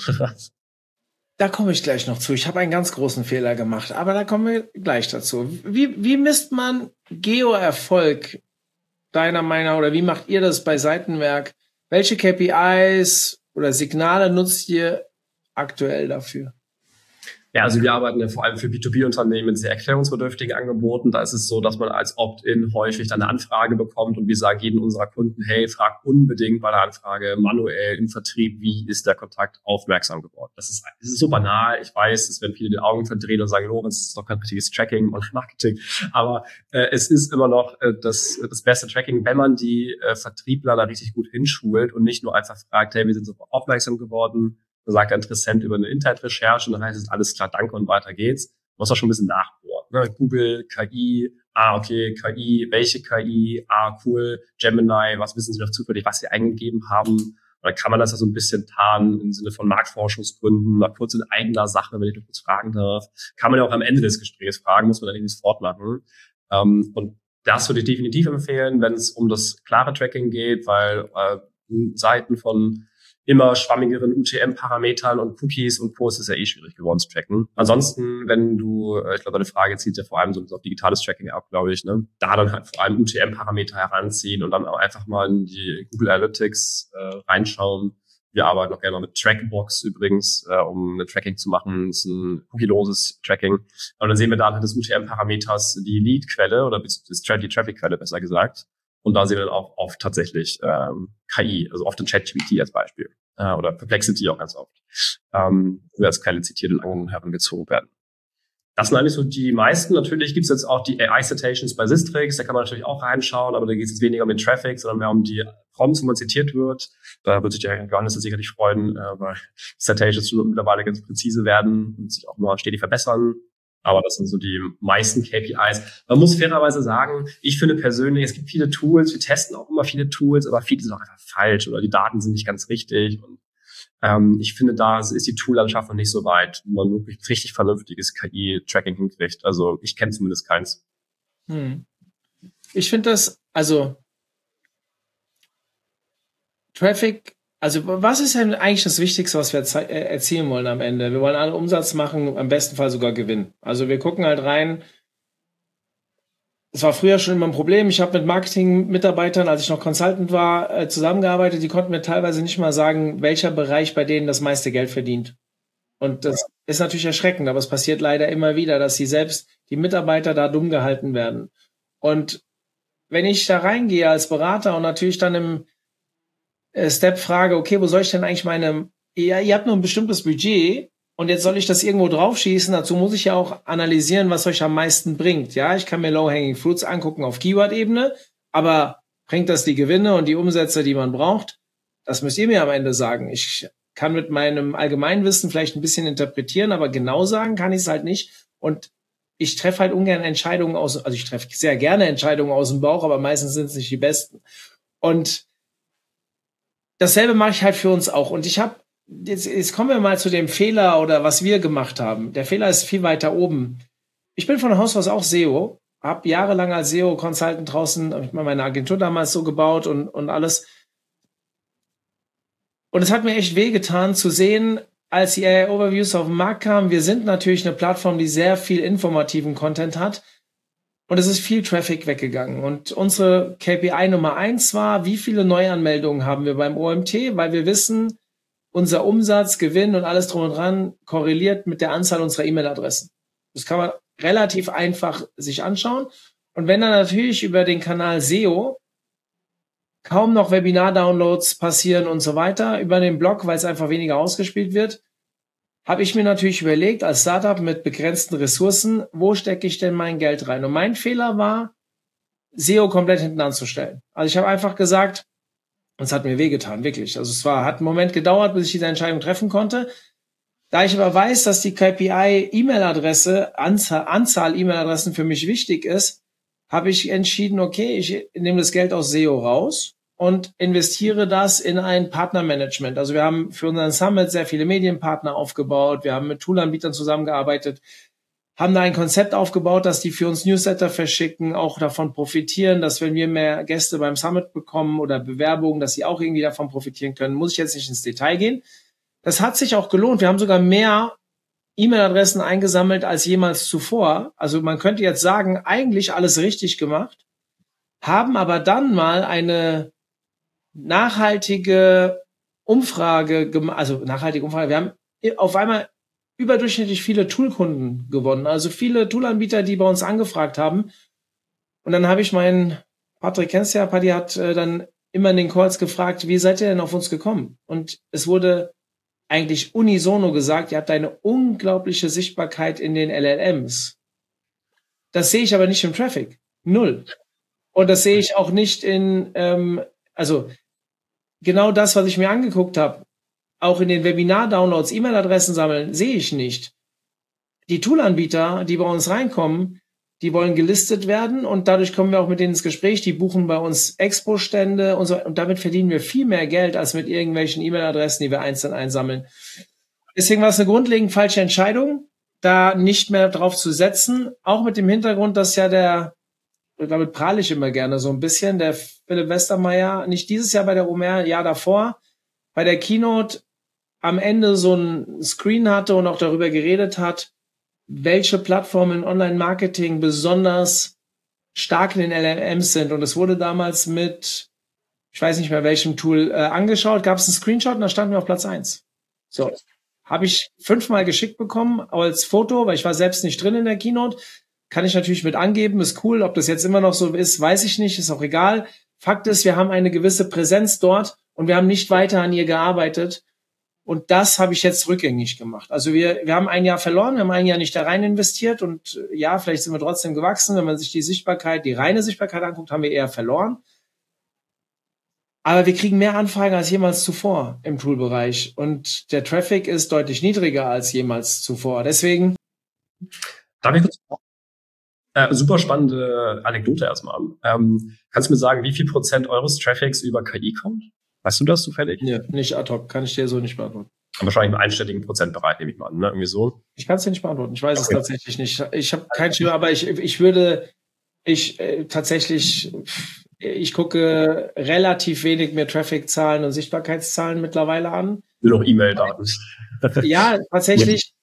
Da komme ich gleich noch zu. Ich habe einen ganz großen Fehler gemacht, aber da kommen wir gleich dazu. Wie misst man Geo-Erfolg deiner Meinung nach, oder wie macht ihr das bei Seitenwerk? Welche KPIs oder Signale nutzt ihr aktuell dafür? Ja, also wir arbeiten ja vor allem für B2B-Unternehmen mit sehr erklärungsbedürftigen Angeboten. Da ist es so, dass man als Opt-in häufig dann eine Anfrage bekommt und wir sagen jedem unserer Kunden, hey, frag unbedingt bei der Anfrage manuell im Vertrieb, wie ist der Kontakt aufmerksam geworden. Das ist so banal. Ich weiß, es werden viele die Augen verdrehen und sagen, Lorenz, das ist doch kein richtiges Tracking und Marketing. Aber es ist immer noch das beste Tracking, wenn man die Vertriebler da richtig gut hinschult und nicht nur einfach fragt, hey, wir sind so aufmerksam geworden. Da sagt der Interessent über eine Internetrecherche und dann heißt es, alles klar, danke und weiter geht's. Man muss auch schon ein bisschen nachbohren. Ne? Google, KI, okay, KI, welche KI, cool, Gemini, was wissen Sie noch zufällig, was Sie eingegeben haben? Und dann kann man das ja so ein bisschen tarnen im Sinne von Marktforschungsgründen, mal kurz in eigener Sache, wenn ich noch kurz fragen darf. Kann man ja auch am Ende des Gesprächs fragen, muss man dann irgendwie sofort machen. Und das würde ich definitiv empfehlen, wenn es um das klare Tracking geht, weil Seiten von immer schwammigeren UTM-Parametern und Cookies und Co. ist es ja eh schwierig geworden zu tracken. Ansonsten, wenn du, ich glaube, deine Frage zielt ja vor allem so auf digitales Tracking ab, glaube ich, ne? Da dann halt vor allem UTM-Parameter heranziehen und dann auch einfach mal in die Google Analytics reinschauen. Wir arbeiten auch gerne mal mit Trackbox übrigens, um ein Tracking zu machen. Das ist ein cookieloses Tracking. Und dann sehen wir da anhand des UTM-Parameters die Lead-Quelle oder die Traffic-Quelle, besser gesagt. Und da sehen wir dann auch oft tatsächlich KI, also oft in ChatGPT als Beispiel. Oder Perplexity auch ganz oft. Wo als Quelle zitiert und herangezogen werden. Das sind eigentlich so die meisten. Natürlich gibt es jetzt auch die AI-Citations bei Sistrix, da kann man natürlich auch reinschauen, aber da geht es jetzt weniger um den Traffic, sondern mehr um die Prompts, wo man zitiert wird. Da wird sich der Johannes sicherlich freuen, weil Citations schon mittlerweile ganz präzise werden und sich auch mal stetig verbessern. Aber das sind so die meisten KPIs. Man muss fairerweise sagen, ich finde persönlich, es gibt viele Tools, wir testen auch immer viele Tools, aber viele sind auch einfach falsch oder die Daten sind nicht ganz richtig. Und ich finde, da ist die Toollandschaft noch nicht so weit, wo man wirklich richtig vernünftiges KI-Tracking hinkriegt. Also ich kenne zumindest keins. Ich finde das, also Traffic, also was ist denn eigentlich das Wichtigste, was wir erzielen wollen am Ende? Wir wollen alle Umsatz machen, am besten Fall sogar Gewinn. Also wir gucken halt rein. Es war früher schon immer ein Problem. Ich habe mit Marketing-Mitarbeitern, als ich noch Consultant war, zusammengearbeitet. Die konnten mir teilweise nicht mal sagen, welcher Bereich bei denen das meiste Geld verdient. Und das ist natürlich erschreckend, aber es passiert leider immer wieder, dass sie selbst die Mitarbeiter da dumm gehalten werden. Und wenn ich da reingehe als Berater und natürlich dann im Step frage, okay, wo soll ich denn eigentlich ihr habt nur ein bestimmtes Budget und jetzt soll ich das irgendwo draufschießen, dazu muss ich ja auch analysieren, was euch am meisten bringt. Ja, ich kann mir Low-Hanging Fruits angucken auf Keyword-Ebene, aber bringt das die Gewinne und die Umsätze, die man braucht? Das müsst ihr mir am Ende sagen. Ich kann mit meinem Allgemeinwissen vielleicht ein bisschen interpretieren, aber genau sagen kann ich es halt nicht. Und ich treffe halt ungern Entscheidungen also ich treffe sehr gerne Entscheidungen aus dem Bauch, aber meistens sind es nicht die besten. Und dasselbe mache ich halt für uns auch. Und jetzt kommen wir mal zu dem Fehler oder was wir gemacht haben. Der Fehler ist viel weiter oben. Ich bin von Haus aus auch SEO, habe jahrelang als SEO-Consultant draußen, habe ich mal meine Agentur damals so gebaut und alles. Und es hat mir echt wehgetan zu sehen, als die AI-Overviews auf den Markt kamen. Wir sind natürlich eine Plattform, die sehr viel informativen Content hat. Und es ist viel Traffic weggegangen. Und unsere KPI Nummer 1 war, wie viele Neuanmeldungen haben wir beim OMT? Weil wir wissen, unser Umsatz, Gewinn und alles drum und dran korreliert mit der Anzahl unserer E-Mail-Adressen. Das kann man relativ einfach sich anschauen. Und wenn dann natürlich über den Kanal SEO kaum noch Webinar-Downloads passieren und so weiter, über den Blog, weil es einfach weniger ausgespielt wird, habe ich mir natürlich überlegt, als Startup mit begrenzten Ressourcen, wo stecke ich denn mein Geld rein? Und mein Fehler war, SEO komplett hinten anzustellen. Also ich habe einfach gesagt, und es hat mir wehgetan, wirklich. Also hat einen Moment gedauert, bis ich diese Entscheidung treffen konnte. Da ich aber weiß, dass die KPI E-Mail-Adresse, Anzahl E-Mail-Adressen für mich wichtig ist, habe ich entschieden, okay, ich nehme das Geld aus SEO raus und investiere das in ein Partnermanagement. Also wir haben für unseren Summit sehr viele Medienpartner aufgebaut, wir haben mit Toolanbietern zusammengearbeitet, haben da ein Konzept aufgebaut, dass die für uns Newsletter verschicken, auch davon profitieren, dass wenn wir mehr Gäste beim Summit bekommen oder Bewerbungen, dass sie auch irgendwie davon profitieren können. Muss ich jetzt nicht ins Detail gehen. Das hat sich auch gelohnt. Wir haben sogar mehr E-Mail-Adressen eingesammelt als jemals zuvor. Also man könnte jetzt sagen, eigentlich alles richtig gemacht, haben aber dann mal eine nachhaltige Umfrage gemacht. Wir haben auf einmal überdurchschnittlich viele Toolkunden gewonnen. Also viele Toolanbieter, die bei uns angefragt haben. Und dann habe ich meinen Patrick, kennst du ja, Paddy hat dann immer in den Calls gefragt, wie seid ihr denn auf uns gekommen? Und es wurde eigentlich unisono gesagt, ihr habt eine unglaubliche Sichtbarkeit in den LLMs. Das sehe ich aber nicht im Traffic. Null. Und das sehe ich auch nicht genau das, was ich mir angeguckt habe, auch in den Webinar-Downloads, E-Mail-Adressen sammeln, sehe ich nicht. Die Toolanbieter, die bei uns reinkommen, die wollen gelistet werden und dadurch kommen wir auch mit denen ins Gespräch. Die buchen bei uns Expo-Stände und so und damit verdienen wir viel mehr Geld als mit irgendwelchen E-Mail-Adressen, die wir einzeln einsammeln. Deswegen war es eine grundlegend falsche Entscheidung, da nicht mehr drauf zu setzen. Auch mit dem Hintergrund, dass ja damit prahle ich immer gerne so ein bisschen, der Philipp Westermeier, nicht dieses Jahr bei der OMR, Jahr davor, bei der Keynote am Ende so ein Screen hatte und auch darüber geredet hat, welche Plattformen im Online-Marketing besonders stark in den LLMs sind. Und es wurde damals mit, ich weiß nicht mehr welchem Tool, angeschaut, gab es einen Screenshot und da standen wir auf Platz 1. So, habe ich 5-mal geschickt bekommen als Foto, weil ich war selbst nicht drin in der Keynote. Kann ich natürlich mit angeben, ist cool. Ob das jetzt immer noch so ist, weiß ich nicht, ist auch egal. Fakt ist, wir haben eine gewisse Präsenz dort und wir haben nicht weiter an ihr gearbeitet. Und das habe ich jetzt rückgängig gemacht. Also wir haben ein Jahr verloren, wir haben ein Jahr nicht da rein investiert und ja, vielleicht sind wir trotzdem gewachsen. Wenn man sich die reine Sichtbarkeit anguckt, haben wir eher verloren. Aber wir kriegen mehr Anfragen als jemals zuvor im Toolbereich und der Traffic ist deutlich niedriger als jemals zuvor. Deswegen. Darf ich kurz super spannende Anekdote erstmal. Kannst du mir sagen, wie viel % eures Traffics über KI kommt? Weißt du das zufällig? Ja, nicht ad hoc. Kann ich dir so nicht beantworten. Wahrscheinlich im einstelligen Prozentbereich, nehme ich mal an, ne? Irgendwie so. Ich kann es dir nicht beantworten. Ich weiß es tatsächlich nicht. Ich habe kein Schimmer, aber ich gucke relativ wenig mehr Traffic-Zahlen und Sichtbarkeitszahlen mittlerweile an. Nur noch E-Mail-Daten. Ja, tatsächlich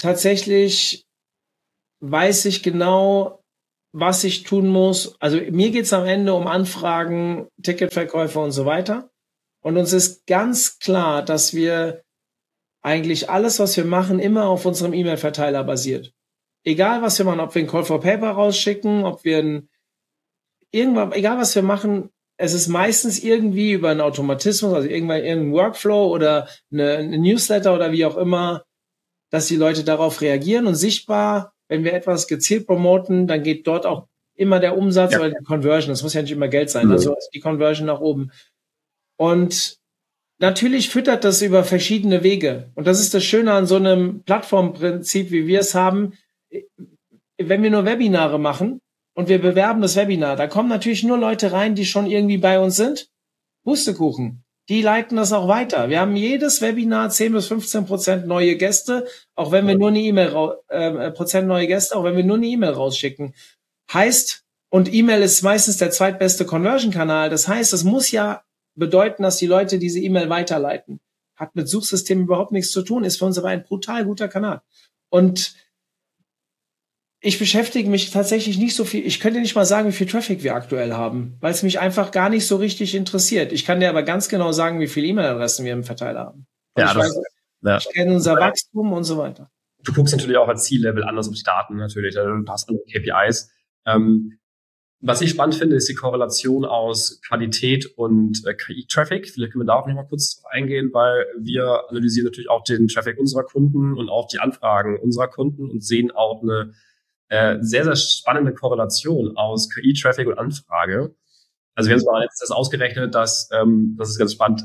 weiß ich genau, was ich tun muss. Also mir geht's am Ende um Anfragen, Ticketverkäufe und so weiter. Und uns ist ganz klar, dass wir eigentlich alles, was wir machen, immer auf unserem E-Mail-Verteiler basiert. egal was wir machen, ob wir ein Call for Paper rausschicken, ob wir egal was wir machen, es ist meistens irgendwie über einen Automatismus, also irgendein Workflow oder eine Newsletter oder wie auch immer, dass die Leute darauf reagieren und sichtbar, wenn wir etwas gezielt promoten, dann geht dort auch immer der Umsatz oder die Conversion, das muss ja nicht immer Geld sein, also die Conversion nach oben. Und natürlich füttert das über verschiedene Wege. Und das ist das Schöne an so einem Plattformprinzip, wie wir es haben. Wenn wir nur Webinare machen und wir bewerben das Webinar, da kommen natürlich nur Leute rein, die schon irgendwie bei uns sind. Pustekuchen. Die leiten das auch weiter. Wir haben jedes Webinar 10-15% neue Gäste, auch wenn wir nur eine Prozent neue Gäste, auch wenn wir nur eine E-Mail rausschicken. Heißt, und E-Mail ist meistens der zweitbeste Conversion-Kanal. Das heißt, es muss ja bedeuten, dass die Leute diese E-Mail weiterleiten. Hat mit Suchsystemen überhaupt nichts zu tun, ist für uns aber ein brutal guter Kanal. Und ich beschäftige mich tatsächlich nicht so viel, ich könnte nicht mal sagen, wie viel Traffic wir aktuell haben, weil es mich einfach gar nicht so richtig interessiert. Ich kann dir aber ganz genau sagen, wie viele E-Mail-Adressen wir im Verteiler haben. Ich kenne unser Wachstum und so weiter. Du guckst natürlich auch als Ziellevel anders auf die Daten natürlich, du hast andere KPIs. Was ich spannend finde, ist die Korrelation aus Qualität und KI-Traffic. Vielleicht können wir da auch noch mal kurz drauf eingehen, weil wir analysieren natürlich auch den Traffic unserer Kunden und auch die Anfragen unserer Kunden und sehen auch eine sehr, sehr spannende Korrelation aus KI-Traffic und Anfrage. Also wir haben es mal jetzt ausgerechnet, dass, das ist ganz spannend,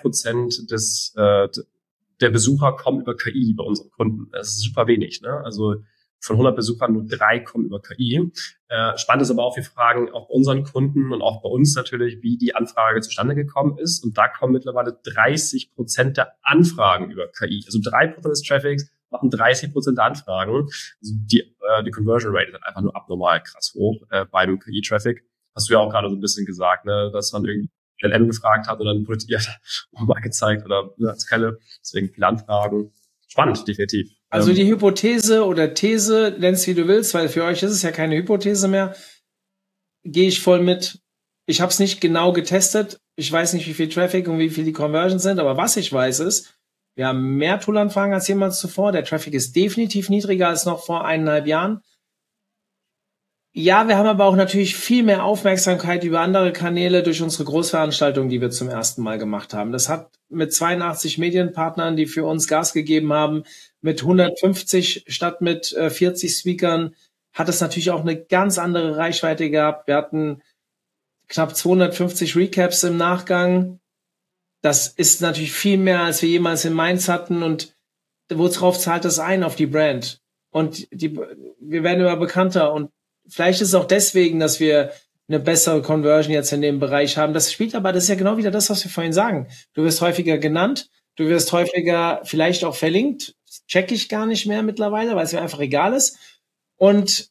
3% der Besucher kommen über KI bei unseren Kunden. Das ist super wenig, ne? Also von 100 Besuchern nur 3 kommen über KI. Spannend ist aber auch, wir fragen auch bei unseren Kunden und auch bei uns natürlich, wie die Anfrage zustande gekommen ist. Und da kommen mittlerweile 30% der Anfragen über KI. Also 3% des Traffics machen 30% der Anfragen. Also die Conversion Rate ist halt einfach nur abnormal krass hoch bei dem KI-Traffic. Hast du ja auch gerade so ein bisschen gesagt, ne, dass man irgendwie LM gefragt hat und dann produziert mal gezeigt oder als Quelle. Deswegen viele Anfragen. Spannend, definitiv. Also die Hypothese oder These, nenn's wie du willst, weil für euch ist es ja keine Hypothese mehr, gehe ich voll mit. Ich habe es nicht genau getestet. Ich weiß nicht, wie viel Traffic und wie viel die Conversions sind, aber was ich weiß ist, wir haben mehr Toolanfragen als jemals zuvor. Der Traffic ist definitiv niedriger als noch vor 1,5 Jahren. Ja, wir haben aber auch natürlich viel mehr Aufmerksamkeit über andere Kanäle durch unsere Großveranstaltungen, die wir zum ersten Mal gemacht haben. Das hat mit 82 Medienpartnern, die für uns Gas gegeben haben, mit 150 statt mit 40 Speakern, hat es natürlich auch eine ganz andere Reichweite gehabt. Wir hatten knapp 250 Recaps im Nachgang. Das ist natürlich viel mehr, als wir jemals in Mainz hatten. Und worauf zahlt das ein? Auf die Brand. Und wir werden immer bekannter. Und vielleicht ist es auch deswegen, dass wir eine bessere Conversion jetzt in dem Bereich haben. Das spielt aber, das ist ja genau wieder das, was wir vorhin sagen. Du wirst häufiger genannt, du wirst häufiger vielleicht auch verlinkt. Das check ich gar nicht mehr mittlerweile, weil es mir einfach egal ist. Und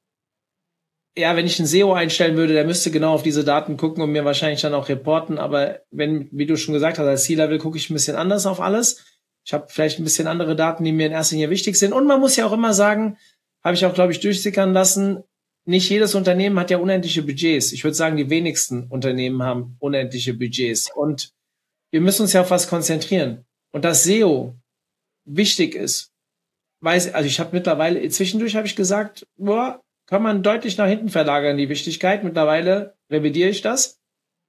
ja, wenn ich einen SEO einstellen würde, der müsste genau auf diese Daten gucken und mir wahrscheinlich dann auch reporten. Aber wenn, wie du schon gesagt hast, als C-Level gucke ich ein bisschen anders auf alles. Ich habe vielleicht ein bisschen andere Daten, die mir in erster Linie wichtig sind. Und man muss ja auch immer sagen, habe ich auch, glaube ich, durchsickern lassen, nicht jedes Unternehmen hat ja unendliche Budgets. Ich würde sagen, die wenigsten Unternehmen haben unendliche Budgets. Und wir müssen uns ja auf was konzentrieren. Und dass SEO wichtig ist, also ich habe mittlerweile, zwischendurch habe ich gesagt, boah, kann man deutlich nach hinten verlagern, die Wichtigkeit. Mittlerweile revidiere ich das.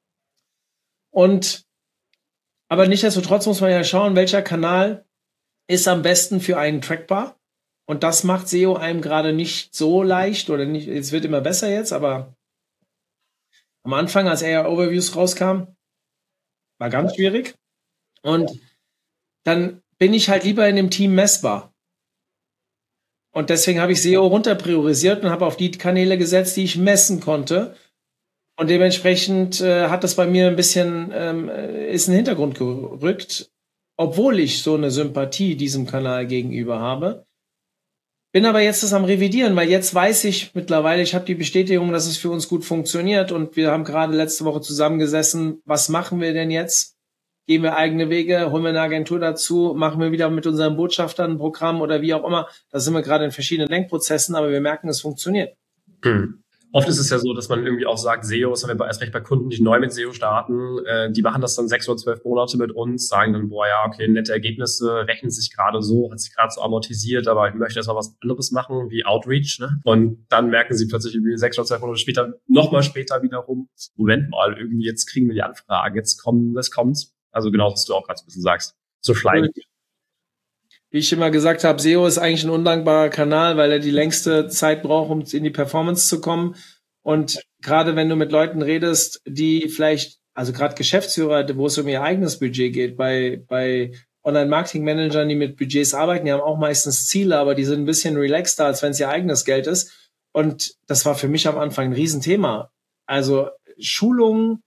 Aber nichtsdestotrotz muss man ja schauen, welcher Kanal ist am besten für einen trackbar. Und das macht SEO einem gerade nicht so leicht oder nicht, es wird immer besser jetzt, aber am Anfang, als AI-Overviews rauskam, war ganz schwierig. Und dann bin ich halt lieber in dem Team messbar. Und deswegen habe ich SEO runterpriorisiert und habe auf die Kanäle gesetzt, die ich messen konnte. Und dementsprechend hat das bei mir ein bisschen, ist in den Hintergrund gerückt, obwohl ich so eine Sympathie diesem Kanal gegenüber habe. Bin aber jetzt das am Revidieren, weil jetzt weiß ich mittlerweile, ich habe die Bestätigung, dass es für uns gut funktioniert und wir haben gerade letzte Woche zusammengesessen, was machen wir denn jetzt? Gehen wir eigene Wege, holen wir eine Agentur dazu, machen wir wieder mit unseren Botschaftern ein Programm oder wie auch immer. Da sind wir gerade in verschiedenen Denkprozessen, aber wir merken, es funktioniert. Oft ist es ja so, dass man irgendwie auch sagt, SEOs, haben wir erst recht bei Kunden, die neu mit SEO starten, die machen das dann 6 oder 12 Monate mit uns, sagen dann, boah, ja, okay, nette Ergebnisse, rechnen sich gerade so, hat sich gerade so amortisiert, aber ich möchte erstmal was anderes machen, wie Outreach, ne? Und dann merken sie plötzlich irgendwie 6 oder 12 Monate später, nochmal später wiederum, Moment mal, irgendwie jetzt kriegen wir die Anfrage, jetzt kommt. Also genau, was du auch gerade so ein bisschen sagst. So schleimig. Wie ich immer gesagt habe, SEO ist eigentlich ein undankbarer Kanal, weil er die längste Zeit braucht, um in die Performance zu kommen. Und gerade wenn du mit Leuten redest, die vielleicht, also gerade Geschäftsführer, wo es um ihr eigenes Budget geht, bei Online-Marketing-Managern, die mit Budgets arbeiten, die haben auch meistens Ziele, aber die sind ein bisschen relaxter, als wenn es ihr eigenes Geld ist. Und das war für mich am Anfang ein Riesenthema. Also Schulungen,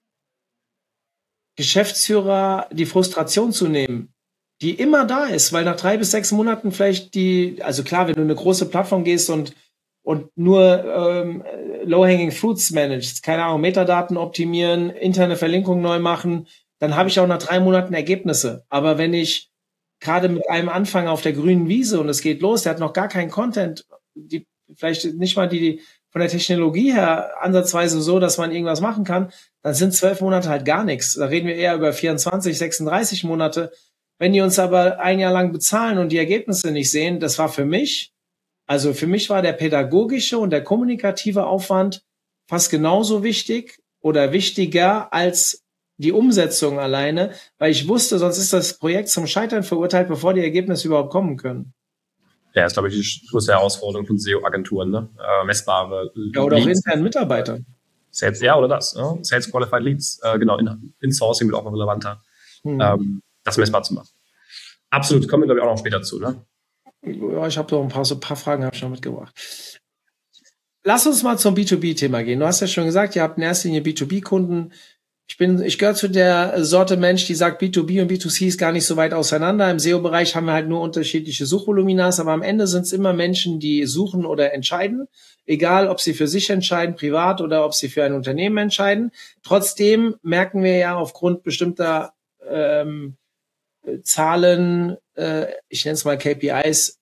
Geschäftsführer die Frustration zu nehmen, die immer da ist, weil nach 3 bis 6 Monaten vielleicht also klar, wenn du eine große Plattform gehst und nur Low-Hanging Fruits managst, keine Ahnung, Metadaten optimieren, interne Verlinkung neu machen, dann habe ich auch nach 3 Monaten Ergebnisse. Aber wenn ich gerade mit einem anfange auf der grünen Wiese und es geht los, der hat noch gar keinen Content, vielleicht nicht mal die von der Technologie her ansatzweise so, dass man irgendwas machen kann, dann sind 12 Monate halt gar nichts. Da reden wir eher über 24, 36 Monate. Wenn die uns aber ein Jahr lang bezahlen und die Ergebnisse nicht sehen, das war für mich war der pädagogische und der kommunikative Aufwand fast genauso wichtig oder wichtiger als die Umsetzung alleine, weil ich wusste, sonst ist das Projekt zum Scheitern verurteilt, bevor die Ergebnisse überhaupt kommen können. Ja, ist, glaube ich, die größte Herausforderung von SEO-Agenturen, ne? Messbare ja, oder Leads. Auch internen Mitarbeitern. Sales, ja, oder das. Ne? Sales Qualified Leads, genau, in-Sourcing wird auch noch relevanter, das messbar zu machen. Absolut, kommen wir, glaube ich, auch noch später zu, ne? Ja, ich habe doch ein paar Fragen habe ich noch mitgebracht. Lass uns mal zum B2B-Thema gehen. Du hast ja schon gesagt, ihr habt in erster Linie B2B-Kunden. Ich gehöre zu der Sorte Mensch, die sagt, B2B und B2C ist gar nicht so weit auseinander. Im SEO-Bereich haben wir halt nur unterschiedliche Suchvoluminas, aber am Ende sind es immer Menschen, die suchen oder entscheiden. Egal, ob sie für sich entscheiden, privat, oder ob sie für ein Unternehmen entscheiden. Trotzdem merken wir ja aufgrund bestimmter Zahlen, ich nenne es mal KPIs,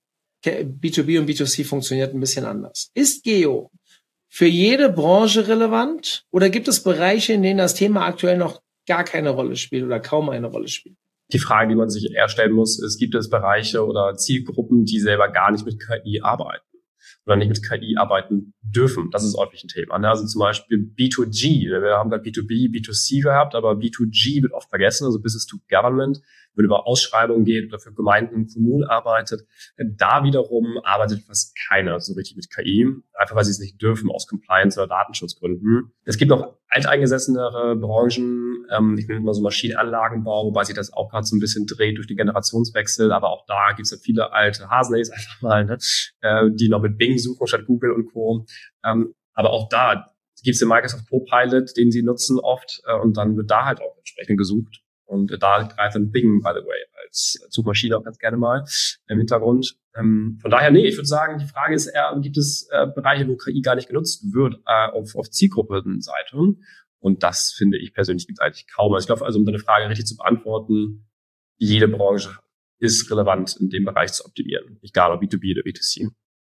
B2B und B2C funktioniert ein bisschen anders. Ist Geo für jede Branche relevant oder gibt es Bereiche, in denen das Thema aktuell noch gar keine Rolle spielt oder kaum eine Rolle spielt? Die Frage, die man sich eher stellen muss, ist, gibt es Bereiche oder Zielgruppen, die selber gar nicht mit KI arbeiten oder nicht mit KI arbeiten dürfen? Das ist häufig ein Thema. Ne? Also zum Beispiel B2G. Wir haben gerade B2B, B2C gehabt, aber B2G wird oft vergessen, also Business to Government. Wenn über Ausschreibungen geht oder für Gemeinden, Kommunen arbeitet, da wiederum arbeitet fast keiner so richtig mit KI, einfach weil sie es nicht dürfen aus Compliance- oder Datenschutzgründen. Es gibt noch alteingesessenere Branchen, ich nenne mal so Maschinenanlagenbau, wobei sich das auch gerade so ein bisschen dreht durch den Generationswechsel, aber auch da gibt es ja viele alte Hasen, einfach mal, ne, die noch mit Bing suchen statt Google und Co. Aber auch da gibt es den Microsoft Copilot, den sie nutzen oft, und dann wird da halt auch entsprechend gesucht. Und da greift dann Bing, by the way, als Suchmaschine auch ganz gerne mal im Hintergrund. Von daher, nee, ich würde sagen, die Frage ist eher, gibt es Bereiche, wo KI gar nicht genutzt wird auf Zielgruppenseite? Und das finde ich persönlich gibt es eigentlich kaum. Also ich glaube, also um deine Frage richtig zu beantworten, jede Branche ist relevant in dem Bereich zu optimieren, egal ob B2B oder B2C.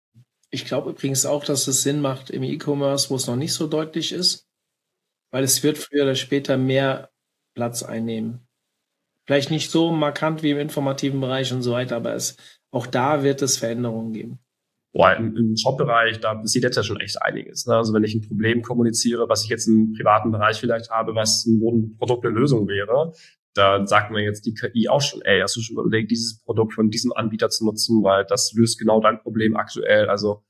Ich glaube übrigens auch, dass es Sinn macht im E-Commerce, wo es noch nicht so deutlich ist, weil es wird früher oder später mehr Platz einnehmen. Vielleicht nicht so markant wie im informativen Bereich und so weiter, aber auch da wird es Veränderungen geben. Boah, im Shop-Bereich, da passiert jetzt ja schon echt einiges. Ne? Also wenn ich ein Problem kommuniziere, was ich jetzt im privaten Bereich vielleicht habe, was ein Produkt eine Lösung wäre, da sagt mir jetzt die KI auch schon, hast du schon überlegt, dieses Produkt von diesem Anbieter zu nutzen, weil das löst genau dein Problem aktuell. Also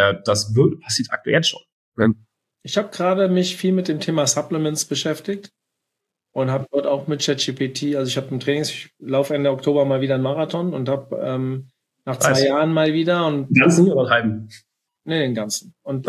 passiert aktuell jetzt schon. Ne? Ich habe gerade mich viel mit dem Thema Supplements beschäftigt. Und habe dort auch mit ChatGPT, also ich habe im Trainingslauf Ende Oktober mal wieder einen Marathon und habe nach 2 Jahren mal wieder. Und den ganzen oder einen halben? Nee, den ganzen. Und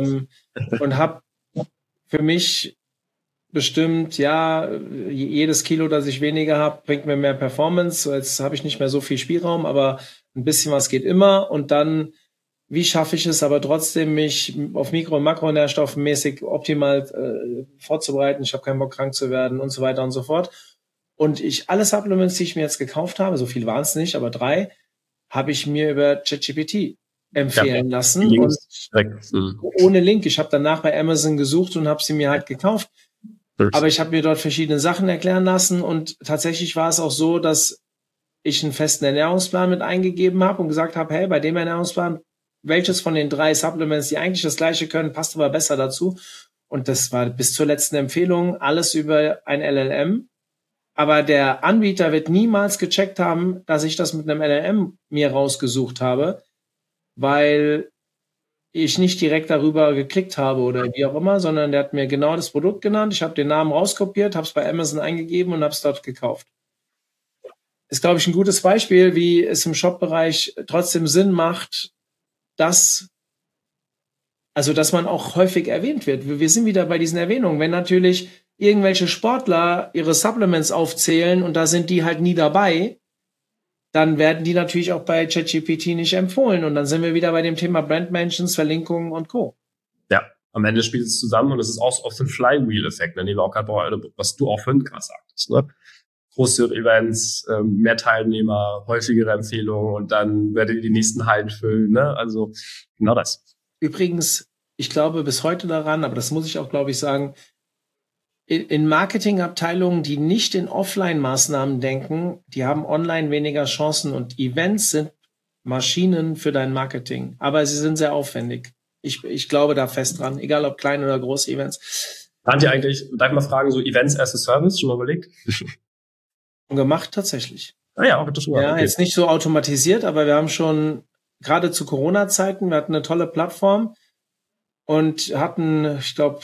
habe für mich bestimmt, ja, jedes Kilo, das ich weniger habe, bringt mir mehr Performance. Jetzt habe ich nicht mehr so viel Spielraum, aber ein bisschen was geht immer. Und dann, wie schaffe ich es aber trotzdem, mich auf Mikro- und Makronährstoffen mäßig optimal vorzubereiten? Ich habe keinen Bock, krank zu werden und so weiter und so fort. Und alle Supplements, die ich mir jetzt gekauft habe, so viel waren es nicht, aber 3, habe ich mir über ChatGPT empfehlen lassen. Und ohne Link. Ich habe danach bei Amazon gesucht und habe sie mir halt gekauft. Aber ich habe mir dort verschiedene Sachen erklären lassen und tatsächlich war es auch so, dass ich einen festen Ernährungsplan mit eingegeben habe und gesagt habe, hey, bei dem Ernährungsplan, welches von den 3 Supplements, die eigentlich das Gleiche können, passt aber besser dazu. Und das war bis zur letzten Empfehlung alles über ein LLM. Aber der Anbieter wird niemals gecheckt haben, dass ich das mit einem LLM mir rausgesucht habe, weil ich nicht direkt darüber geklickt habe oder wie auch immer, sondern der hat mir genau das Produkt genannt. Ich habe den Namen rauskopiert, habe es bei Amazon eingegeben und habe es dort gekauft. Ist, glaube ich, ein gutes Beispiel, wie es im Shop-Bereich trotzdem Sinn macht, dass man auch häufig erwähnt wird. Wir sind wieder bei diesen Erwähnungen. Wenn natürlich irgendwelche Sportler ihre Supplements aufzählen und da sind die halt nie dabei, dann werden die natürlich auch bei ChatGPT nicht empfohlen. Und dann sind wir wieder bei dem Thema Brand Mentions, Verlinkungen und Co. Ja, am Ende spielt es zusammen und es ist auch oft ein Flywheel-Effekt, ne, den wir auch gerade, was du auch vorhin gerade sagtest, ne? Große Events, mehr Teilnehmer, häufigere Empfehlungen und dann werdet ihr die nächsten Hallen füllen, ne? Also genau das. Übrigens, ich glaube bis heute daran, aber das muss ich auch, glaube ich, sagen, in Marketingabteilungen, die nicht in Offline-Maßnahmen denken, die haben online weniger Chancen und Events sind Maschinen für dein Marketing. Aber sie sind sehr aufwendig. Ich glaube da fest dran, egal ob kleine oder große Events. Darf ich mal fragen, so Events as a Service, schon mal überlegt? Und gemacht tatsächlich. Ja, auch das schon mal. Ja, okay. Jetzt nicht so automatisiert, aber wir haben schon, gerade zu Corona-Zeiten, wir hatten eine tolle Plattform und hatten, ich glaube,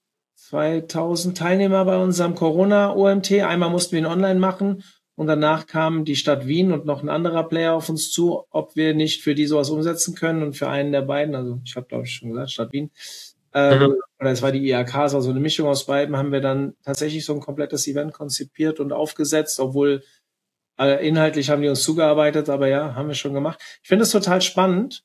2000 Teilnehmer bei unserem Corona-OMT. Einmal mussten wir ihn online machen und danach kam die Stadt Wien und noch ein anderer Player auf uns zu, ob wir nicht für die sowas umsetzen können und für einen der beiden, also ich habe glaube ich schon gesagt, Stadt Wien, oder es war die IHK, es war so eine Mischung aus beiden, haben wir dann tatsächlich so ein komplettes Event konzipiert und aufgesetzt, obwohl inhaltlich haben die uns zugearbeitet, aber ja, haben wir schon gemacht. Ich finde es total spannend,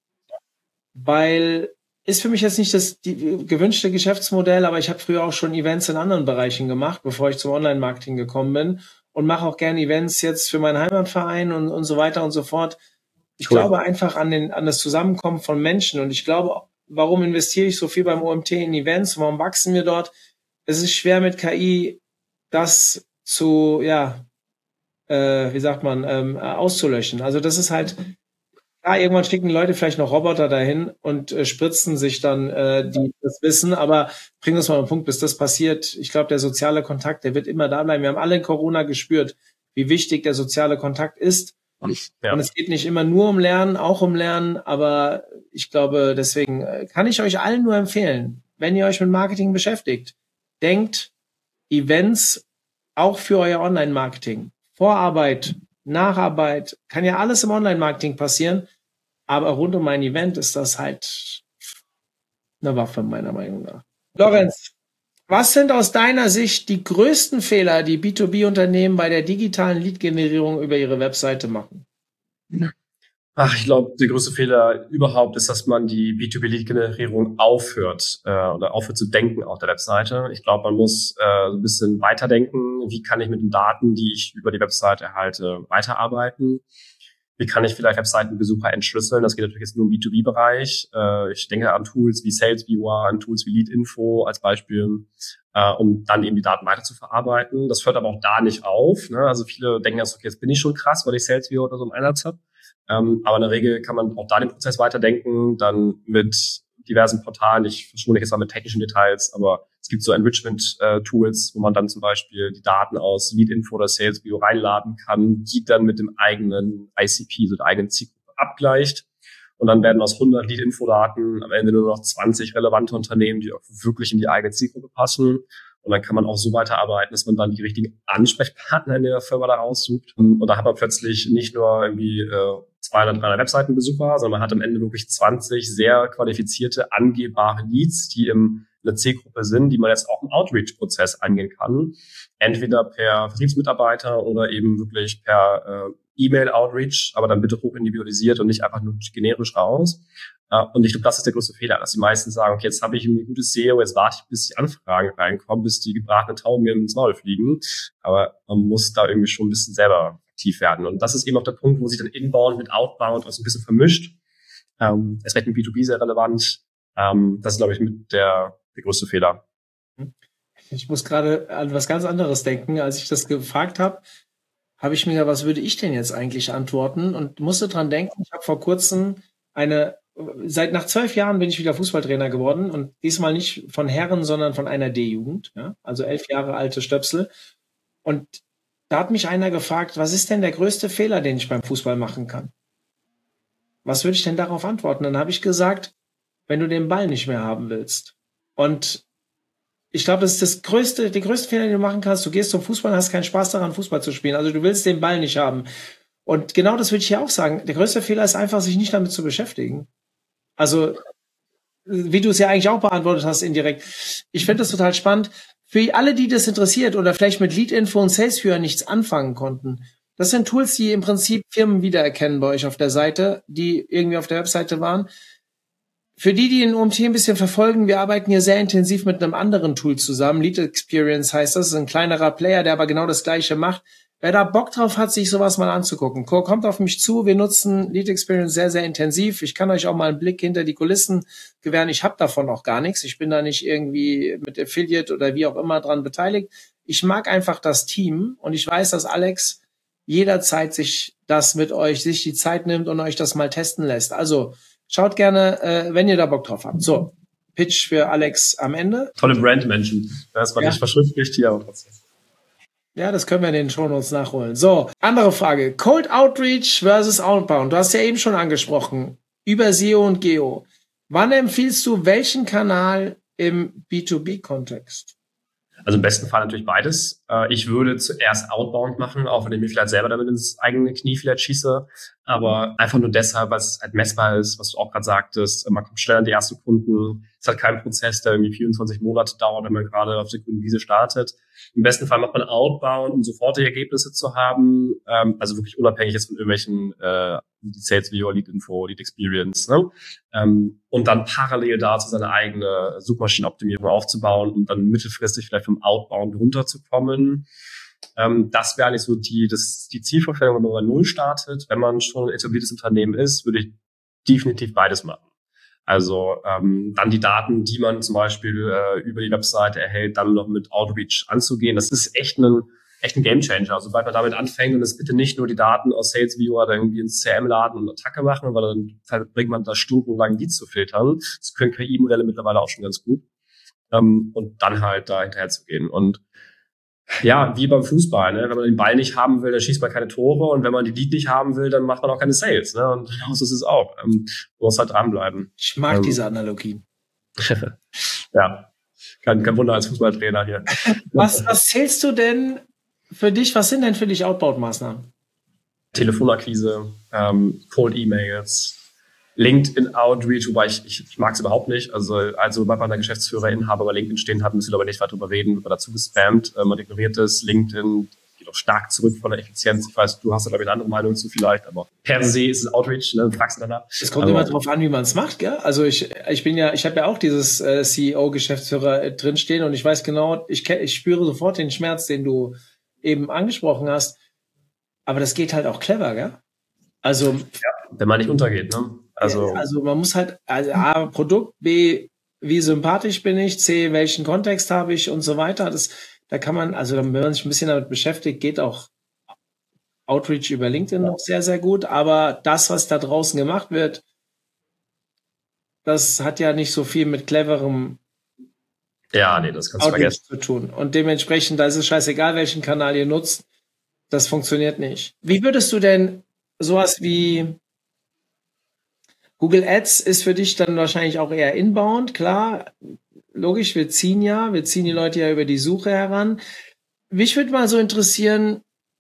weil ist für mich jetzt nicht das gewünschte Geschäftsmodell, aber ich habe früher auch schon Events in anderen Bereichen gemacht, bevor ich zum Online-Marketing gekommen bin und mache auch gerne Events jetzt für meinen Heimatverein und so weiter und so fort. Ich glaube einfach an das Zusammenkommen von Menschen und ich glaube, warum investiere ich so viel beim OMT in Events? Warum wachsen wir dort? Es ist schwer mit KI das zu, auszulöschen. Also das ist halt, irgendwann schicken Leute vielleicht noch Roboter dahin und spritzen sich dann das Wissen, aber bringen uns mal einen Punkt, bis das passiert. Ich glaube, der soziale Kontakt, der wird immer da bleiben. Wir haben alle in Corona gespürt, wie wichtig der soziale Kontakt ist. Ja. Und es geht nicht immer nur um Lernen, auch um Lernen, aber ich glaube, deswegen kann ich euch allen nur empfehlen, wenn ihr euch mit Marketing beschäftigt, denkt Events auch für euer Online-Marketing. Vorarbeit, Nacharbeit, kann ja alles im Online-Marketing passieren, aber rund um ein Event ist das halt eine Waffe, meiner Meinung nach. Lorenz, was sind aus deiner Sicht die größten Fehler, die B2B-Unternehmen bei der digitalen Lead-Generierung über ihre Webseite machen? Ich glaube, der größte Fehler überhaupt ist, dass man die B2B-Lead-Generierung aufhört oder aufhört zu denken auf der Webseite. Ich glaube, man muss so ein bisschen weiterdenken. Wie kann ich mit den Daten, die ich über die Webseite erhalte, weiterarbeiten? Wie kann ich vielleicht Webseitenbesucher entschlüsseln? Das geht natürlich jetzt nur im B2B-Bereich. Ich denke an Tools wie SalesViewer, an Tools wie Lead-Info als Beispiel, um dann eben die Daten weiter zu verarbeiten. Das hört aber auch da nicht auf, ne? Also viele denken erst, okay, jetzt bin ich schon krass, weil ich SalesViewer oder so im Einsatz habe. Aber in der Regel kann man auch da den Prozess weiterdenken, dann mit diversen Portalen. Ich verschone jetzt mal mit technischen Details, aber es gibt so Enrichment-Tools, wo man dann zum Beispiel die Daten aus Lead-Info oder SalesView reinladen kann, die dann mit dem eigenen ICP, so der eigenen Zielgruppe abgleicht. Und dann werden aus 100 Lead-Info-Daten am Ende nur noch 20 relevante Unternehmen, die auch wirklich in die eigene Zielgruppe passen. Und dann kann man auch so weiterarbeiten, dass man dann die richtigen Ansprechpartner in der Firma da raussucht. Und da hat man plötzlich nicht nur irgendwie 200, 300 Webseitenbesucher, sondern man hat am Ende wirklich 20 sehr qualifizierte, angehbare Leads, die in der Zielgruppe sind, die man jetzt auch im Outreach-Prozess angehen kann. Entweder per Vertriebsmitarbeiter oder eben wirklich per E-Mail-Outreach, aber dann bitte hoch individualisiert und nicht einfach nur generisch raus. Und ich glaube, das ist der größte Fehler, dass die meisten sagen, okay, jetzt habe ich ein gutes SEO, jetzt warte ich, bis die Anfragen reinkommen, bis die gebratenen Tauben mir ins Maul fliegen. Aber man muss da irgendwie schon ein bisschen selber aktiv werden. Und das ist eben auch der Punkt, wo sich dann Inbound mit Outbound auch so ein bisschen vermischt. Ist recht mit B2B sehr relevant. Das ist, glaube ich, mit der größte Fehler. Ich muss gerade an was ganz anderes denken. Als ich das gefragt habe, habe ich mir gedacht, was würde ich denn jetzt eigentlich antworten? Und musste dran denken, ich habe vor kurzem nach 12 Jahren bin ich wieder Fußballtrainer geworden und diesmal nicht von Herren, sondern von einer D-Jugend, ja? Also 11 Jahre alte Stöpsel. Und da hat mich einer gefragt, was ist denn der größte Fehler, den ich beim Fußball machen kann? Was würde ich denn darauf antworten? Dann habe ich gesagt, wenn du den Ball nicht mehr haben willst. Und ich glaube, das ist der größte Fehler, den du machen kannst. Du gehst zum Fußball und hast keinen Spaß daran, Fußball zu spielen. Also du willst den Ball nicht haben. Und genau das würde ich hier auch sagen. Der größte Fehler ist einfach, sich nicht damit zu beschäftigen. Also, wie du es ja eigentlich auch beantwortet hast indirekt. Ich finde das total spannend. Für alle, die das interessiert oder vielleicht mit Lead-Info und Salesforce nichts anfangen konnten, das sind Tools, die im Prinzip Firmen wiedererkennen bei euch auf der Seite, die irgendwie auf der Webseite waren. Für die den OMT ein bisschen verfolgen, wir arbeiten hier sehr intensiv mit einem anderen Tool zusammen. Lead Experience heißt das, ist ein kleinerer Player, der aber genau das Gleiche macht. Wer da Bock drauf hat, sich sowas mal anzugucken, kommt auf mich zu. Wir nutzen Lead Experience sehr, sehr intensiv. Ich kann euch auch mal einen Blick hinter die Kulissen gewähren. Ich habe davon auch gar nichts. Ich bin da nicht irgendwie mit Affiliate oder wie auch immer dran beteiligt. Ich mag einfach das Team und ich weiß, dass Alex jederzeit sich die Zeit nimmt und euch das mal testen lässt. Also schaut gerne, wenn ihr da Bock drauf habt. So, Pitch für Alex am Ende. Tolle Brand-Menschen. Das war nicht verschriftlicht hier, aber trotzdem. Ja, das können wir in den Shownotes nachholen. So, andere Frage. Cold Outreach versus Outbound. Du hast ja eben schon angesprochen. Über SEO und Geo. Wann empfiehlst du welchen Kanal im B2B-Kontext? Also im besten Fall natürlich beides. Ich würde zuerst Outbound machen, auch wenn ich mir vielleicht selber damit ins eigene Knie vielleicht schieße. Aber einfach nur deshalb, weil es halt messbar ist, was du auch gerade sagtest. Man kommt schnell an die ersten Kunden. Es hat kein Prozess, der irgendwie 24 Monate dauert, wenn man gerade auf der grünen Wiese startet. Im besten Fall macht man Outbound, um sofortige Ergebnisse zu haben. Also wirklich unabhängig jetzt von irgendwelchen Sales Video, Lead Info, Lead Experience. Ne? Und dann parallel dazu seine eigene Suchmaschinenoptimierung aufzubauen und dann mittelfristig vielleicht vom Outbound runterzukommen. Das wäre eigentlich so die Zielvorstellung, wenn man bei Null startet. Wenn man schon ein etabliertes Unternehmen ist, würde ich definitiv beides machen. Also dann die Daten, die man zum Beispiel über die Webseite erhält, dann noch mit Outreach anzugehen. Das ist echt ein Gamechanger. Also sobald man damit anfängt und es bitte nicht nur die Daten aus Sales Viewer oder irgendwie ins CRM laden und Attacke machen, weil dann verbringt man da stundenlang Leads zu filtern. Das können KI-Modelle mittlerweile auch schon ganz gut. Und dann halt da hinterher zu gehen. Und ja, wie beim Fußball, ne? Wenn man den Ball nicht haben will, dann schießt man keine Tore, und wenn man die Lead nicht haben will, dann macht man auch keine Sales, ne? Und genauso ist es auch. Man muss halt dranbleiben. Ich mag diese Analogie. Ja, kein Wunder als Fußballtrainer hier. Was zählst du denn für dich, was sind denn für dich Outbound-Maßnahmen? Telefonakquise, Cold E-Mails, LinkedIn Outreach, wobei ich mag es überhaupt nicht. Also sobald man da Geschäftsführer-Inhaber bei LinkedIn stehen hat, müssen wir aber nicht weiter drüber reden, wird man dazu gespammt, man ignoriert es. LinkedIn geht auch stark zurück von der Effizienz. Ich weiß, du hast da, glaube ich, eine andere Meinung zu vielleicht, aber per se ist es Outreach, ne, fragst du danach. Es kommt immer drauf an, wie man es macht, gell? Also ich habe ja auch dieses CEO-Geschäftsführer drinstehen, und ich weiß genau, ich spüre sofort den Schmerz, den du eben angesprochen hast. Aber das geht halt auch clever, gell? Also ja, wenn man nicht untergeht, ne? Also man muss halt, A, Produkt, B, wie sympathisch bin ich, C, welchen Kontext habe ich und so weiter. Da kann man, also wenn man sich ein bisschen damit beschäftigt, geht auch Outreach über LinkedIn noch sehr, sehr gut. Aber das, was da draußen gemacht wird, das hat ja nicht so viel mit cleverem das kannst du vergessen zu tun. Und dementsprechend, da ist es scheißegal, welchen Kanal ihr nutzt. Das funktioniert nicht. Wie würdest du denn sowas wie Google Ads ist für dich dann wahrscheinlich auch eher inbound, klar, logisch, wir ziehen die Leute ja über die Suche heran. Mich würde mal so interessieren,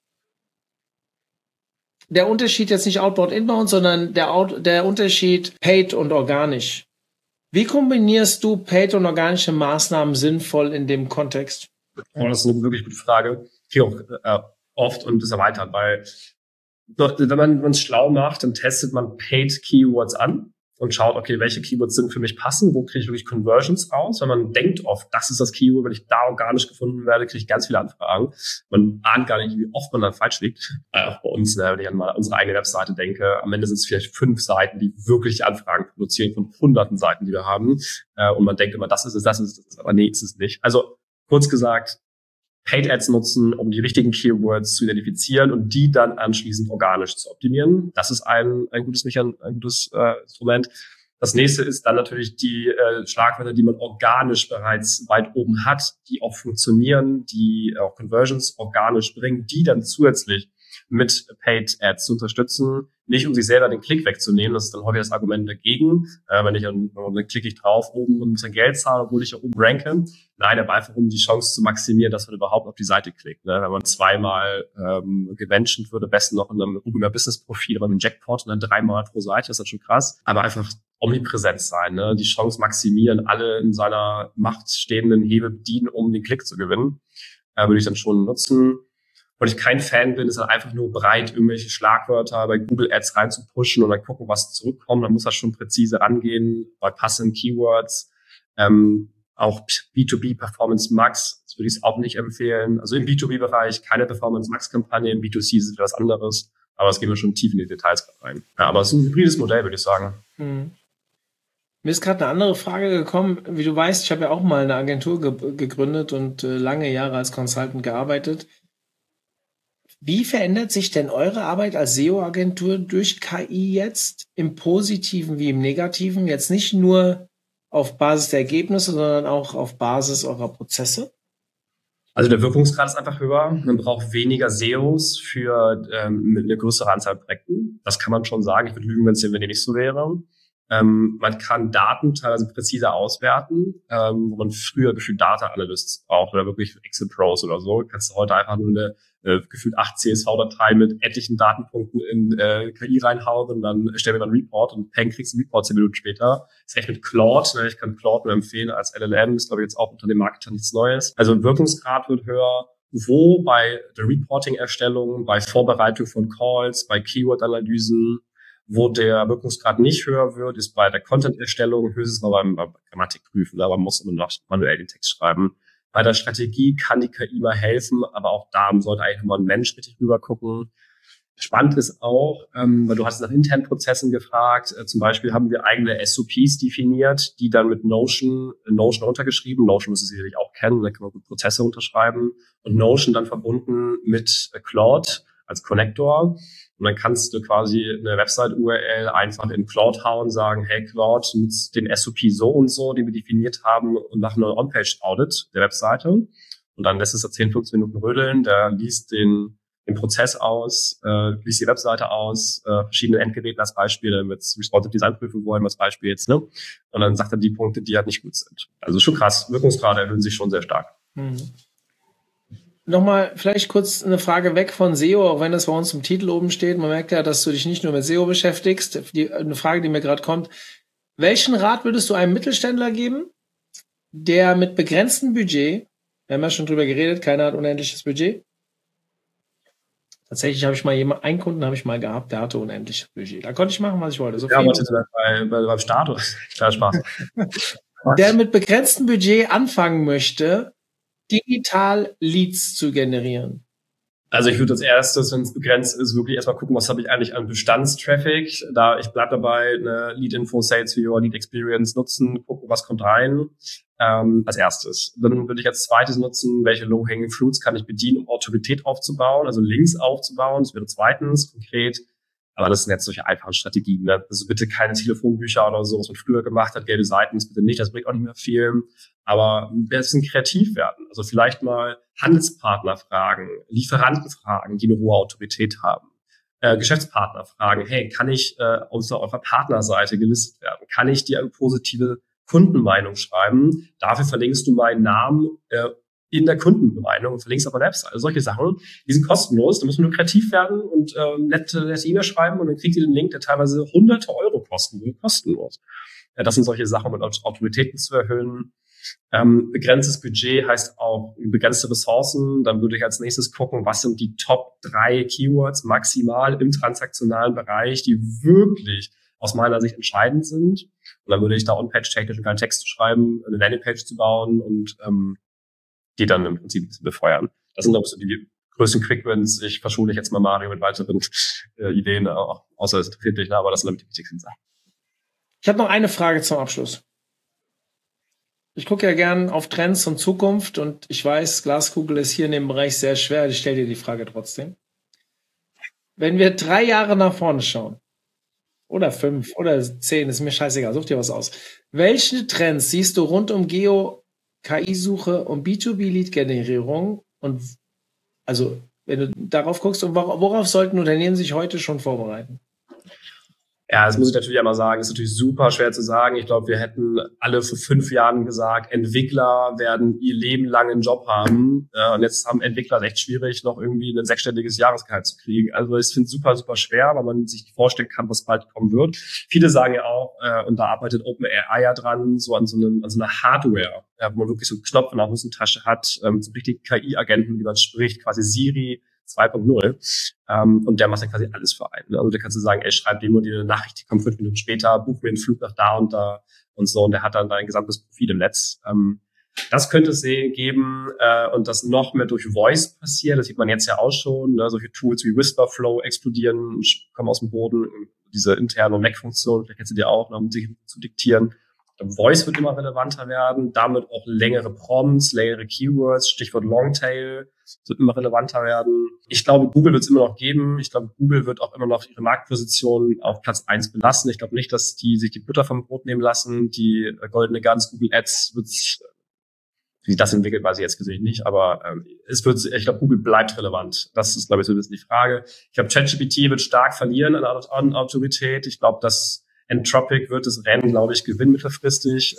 der Unterschied jetzt nicht outbound, inbound, sondern der Unterschied paid und organisch. Wie kombinierst du paid und organische Maßnahmen sinnvoll in dem Kontext? Oh, das ist eine wirklich gute Frage. Ich auch oft und das erweitert, weil wenn man es schlau macht, dann testet man Paid Keywords an und schaut, okay, welche Keywords sind für mich passend, wo kriege ich wirklich Conversions raus, weil man denkt oft, das ist das Keyword, wenn ich da organisch gefunden werde, kriege ich ganz viele Anfragen. Man ahnt gar nicht, wie oft man dann falsch liegt. Auch bei uns, wenn ich an mal unsere eigene Webseite denke, am Ende sind es vielleicht 5 Seiten, die wirklich Anfragen produzieren von hunderten Seiten, die wir haben. Und man denkt immer, das ist es, aber nee, ist es nicht. Also kurz gesagt, Paid Ads nutzen, um die richtigen Keywords zu identifizieren und die dann anschließend organisch zu optimieren. Das ist ein gutes Instrument. Das nächste ist dann natürlich die Schlagwörter, die man organisch bereits weit oben hat, die auch funktionieren, die auch Conversions organisch bringen, die dann zusätzlich mit Paid Ads zu unterstützen, nicht um sich selber den Klick wegzunehmen, das ist dann häufig das Argument dagegen, dann klicke ich drauf oben und muss dann Geld zahlen, obwohl ich ja oben ranke. Nein, aber einfach um die Chance zu maximieren, dass man überhaupt auf die Seite klickt. Ne? Wenn man zweimal gementioned wird, am besten noch in einem Google Business Profil, aber mit einem Jackpot und dann 3-mal pro Seite, das ist schon krass. Aber einfach omnipräsent sein, ne? Die Chance maximieren, alle in seiner Macht stehenden Hebel bedienen, um den Klick zu gewinnen, würde ich dann schon nutzen. Weil ich kein Fan bin, ist dann einfach nur bereit, irgendwelche Schlagwörter bei Google Ads reinzupushen und dann gucken, was zurückkommt. Dann muss das schon präzise rangehen bei passenden Keywords. Auch B2B Performance Max, das würde ich auch nicht empfehlen. Also im B2B-Bereich keine Performance Max-Kampagne, im B2C ist es was anderes. Aber es gehen wir schon tief in die Details rein. Ja, aber es ist ein hybrides Modell, würde ich sagen. Mir ist gerade eine andere Frage gekommen. Wie du weißt, ich habe ja auch mal eine Agentur gegründet und lange Jahre als Consultant gearbeitet. Wie verändert sich denn eure Arbeit als SEO-Agentur durch KI jetzt im Positiven wie im Negativen? Jetzt nicht nur auf Basis der Ergebnisse, sondern auch auf Basis eurer Prozesse? Also der Wirkungsgrad ist einfach höher. Man braucht weniger SEOs für eine größere Anzahl Projekten. Das kann man schon sagen. Ich würde lügen, wenn die nicht so wäre. Man kann Daten teilweise präziser auswerten, wo man früher gefühlt Data Analysts braucht oder wirklich Excel Pros oder so. Kannst du heute einfach nur eine gefühlt 8 CSV-Datei mit etlichen Datenpunkten in KI reinhauen und dann stellen wir dann einen Report und peng, kriegst du einen Report 10 Minuten später. Das ist echt mit Claude. Ne? Ich kann Claude nur empfehlen als LLM. Ist, glaube ich, jetzt auch unter dem Marketer nichts Neues. Also Wirkungsgrad wird höher. Wo bei der Reporting-Erstellung, bei Vorbereitung von Calls, bei Keyword-Analysen, wo der Wirkungsgrad nicht höher wird, ist bei der Content-Erstellung, höchstens mal beim Grammatikprüfen, aber man muss immer noch manuell den Text schreiben. Bei der Strategie kann die KI mal helfen, aber auch da sollte eigentlich mal ein Mensch richtig rüber gucken. Spannend ist auch, weil du hast nach internen Prozessen gefragt, zum Beispiel haben wir eigene SOPs definiert, die dann mit Notion runtergeschrieben. Notion müsst ihr sicherlich auch kennen, da kann man gut Prozesse unterschreiben. Und Notion dann verbunden mit Claude als Connector. Und dann kannst du quasi eine Website-URL einfach in Claude hauen, sagen, hey Claude, nutzt den SOP so und so, den wir definiert haben, und mach einen On-Page-Audit der Webseite. Und dann lässt es da 10, 15 Minuten rödeln, der liest den Prozess aus, liest die Webseite aus, verschiedene Endgeräte als Beispiel, dann wird Responsive Design prüfen wollen als Beispiel jetzt, ne? Und dann sagt er die Punkte, die halt nicht gut sind. Also schon krass, Wirkungsgrade erhöhen sich schon sehr stark. Nochmal vielleicht kurz eine Frage weg von SEO, auch wenn das bei uns im Titel oben steht. Man merkt ja, dass du dich nicht nur mit SEO beschäftigst. Eine Frage, die mir gerade kommt. Welchen Rat würdest du einem Mittelständler geben, der mit begrenztem Budget, wir haben ja schon drüber geredet, keiner hat unendliches Budget. Tatsächlich habe ich mal einen Kunden habe ich mal gehabt, der hatte unendliches Budget. Da konnte ich machen, was ich wollte. So ja, beim Status. Klar, Spaß. Der mit begrenztem Budget anfangen möchte, digital Leads zu generieren. Also ich würde als erstes, wenn es begrenzt ist, wirklich erstmal gucken, was habe ich eigentlich an Bestandstraffic. Ich bleib dabei, eine Lead-Info, Sales Viewer, Lead-Experience nutzen, gucken, was kommt rein. Als erstes. Dann würde ich als zweites nutzen, welche Low-Hanging Fruits kann ich bedienen, um Autorität aufzubauen, also Links aufzubauen. Das wäre zweitens konkret. Aber das sind jetzt solche einfachen Strategien. Ne? Also bitte keine Telefonbücher oder so, was man früher gemacht hat, gelbe Seiten, das bitte nicht, das bringt auch nicht mehr viel. Aber ein bisschen kreativ werden. Also vielleicht mal Handelspartner fragen, Lieferanten fragen, die eine hohe Autorität haben. Geschäftspartner fragen, hey, kann ich unter eurer Partnerseite gelistet werden? Kann ich dir eine positive Kundenmeinung schreiben? Dafür verlinkst du meinen Namen in der Kundenmeinung und verlinkst auf der Website. Also solche Sachen, die sind kostenlos. Da muss man nur kreativ werden und nette E-Mail schreiben und dann kriegt ihr den Link, der teilweise hunderte Euro kosten will, kostenlos. Das sind solche Sachen, um Autoritäten zu erhöhen. Begrenztes Budget heißt auch begrenzte Ressourcen. Dann würde ich als nächstes gucken, was sind die Top 3 Keywords maximal im transaktionalen Bereich, die wirklich aus meiner Sicht entscheidend sind. Und dann würde ich da on-page technisch einen kleinen Text zu schreiben, eine Landingpage zu bauen und die dann im Prinzip befeuern. Das sind, glaube ich, so die größten Quick-Wins. Ich verschule jetzt mal Mario mit weiteren Ideen, außer es interessiert dich, aber das sind, glaube ich, die wichtigsten Sachen. Ich habe noch eine Frage zum Abschluss. Ich gucke ja gern auf Trends und Zukunft und ich weiß, Glaskugel ist hier in dem Bereich sehr schwer. Ich stelle dir die Frage trotzdem. Wenn wir 3 Jahre nach vorne schauen, oder 5 oder 10, ist mir scheißegal, such dir was aus. Welche Trends siehst du rund um Geo, KI-Suche und B2B-Lead-Generierung? Und also, wenn du darauf guckst, und worauf sollten Unternehmen sich heute schon vorbereiten? Ja, das muss ich natürlich einmal sagen, ist natürlich super schwer zu sagen. Ich glaube, wir hätten alle vor 5 Jahren gesagt, Entwickler werden ihr Leben lang einen Job haben. Und jetzt haben Entwickler echt schwierig, noch irgendwie ein 6-stelliges Jahresgehalt zu kriegen. Also ich finde es super, super schwer, weil man sich nicht vorstellen kann, was bald kommen wird. Viele sagen ja auch, und da arbeitet OpenAI ja dran, so an so einer Hardware, wo man wirklich so einen Knopf in der Hosentasche hat, so richtige KI-Agenten, mit denen man spricht, quasi Siri 2.0. Und der macht ja quasi alles für einen. Also da kannst du sagen, ey, schreib dem und dir eine Nachricht, die kommt 5 Minuten später, buch mir einen Flug nach da und da und so. Und der hat dann dein gesamtes Profil im Netz. Das könnte es geben und das noch mehr durch Voice passiert. Das sieht man jetzt ja auch schon. Ne? Solche Tools wie Whisperflow explodieren, kommen aus dem Boden. Diese interne Mac-Funktion, vielleicht kennst du die auch, um sich zu diktieren. Voice wird immer relevanter werden, damit auch längere Prompts, längere Keywords, Stichwort Longtail, wird immer relevanter werden. Ich glaube, Google wird es immer noch geben. Ich glaube, Google wird auch immer noch ihre Marktposition auf Platz 1 belassen. Ich glaube nicht, dass die sich die Butter vom Brot nehmen lassen. Die goldene Gans, Google Ads, wie sich das entwickelt, weiß ich jetzt gesehen nicht, aber ich glaube, Google bleibt relevant. Das ist, glaube ich, so ein bisschen die Frage. Ich glaube, ChatGPT wird stark verlieren an Autorität. Ich glaube, dass Anthropic wird das Rennen, glaube ich, gewinnen mittelfristig.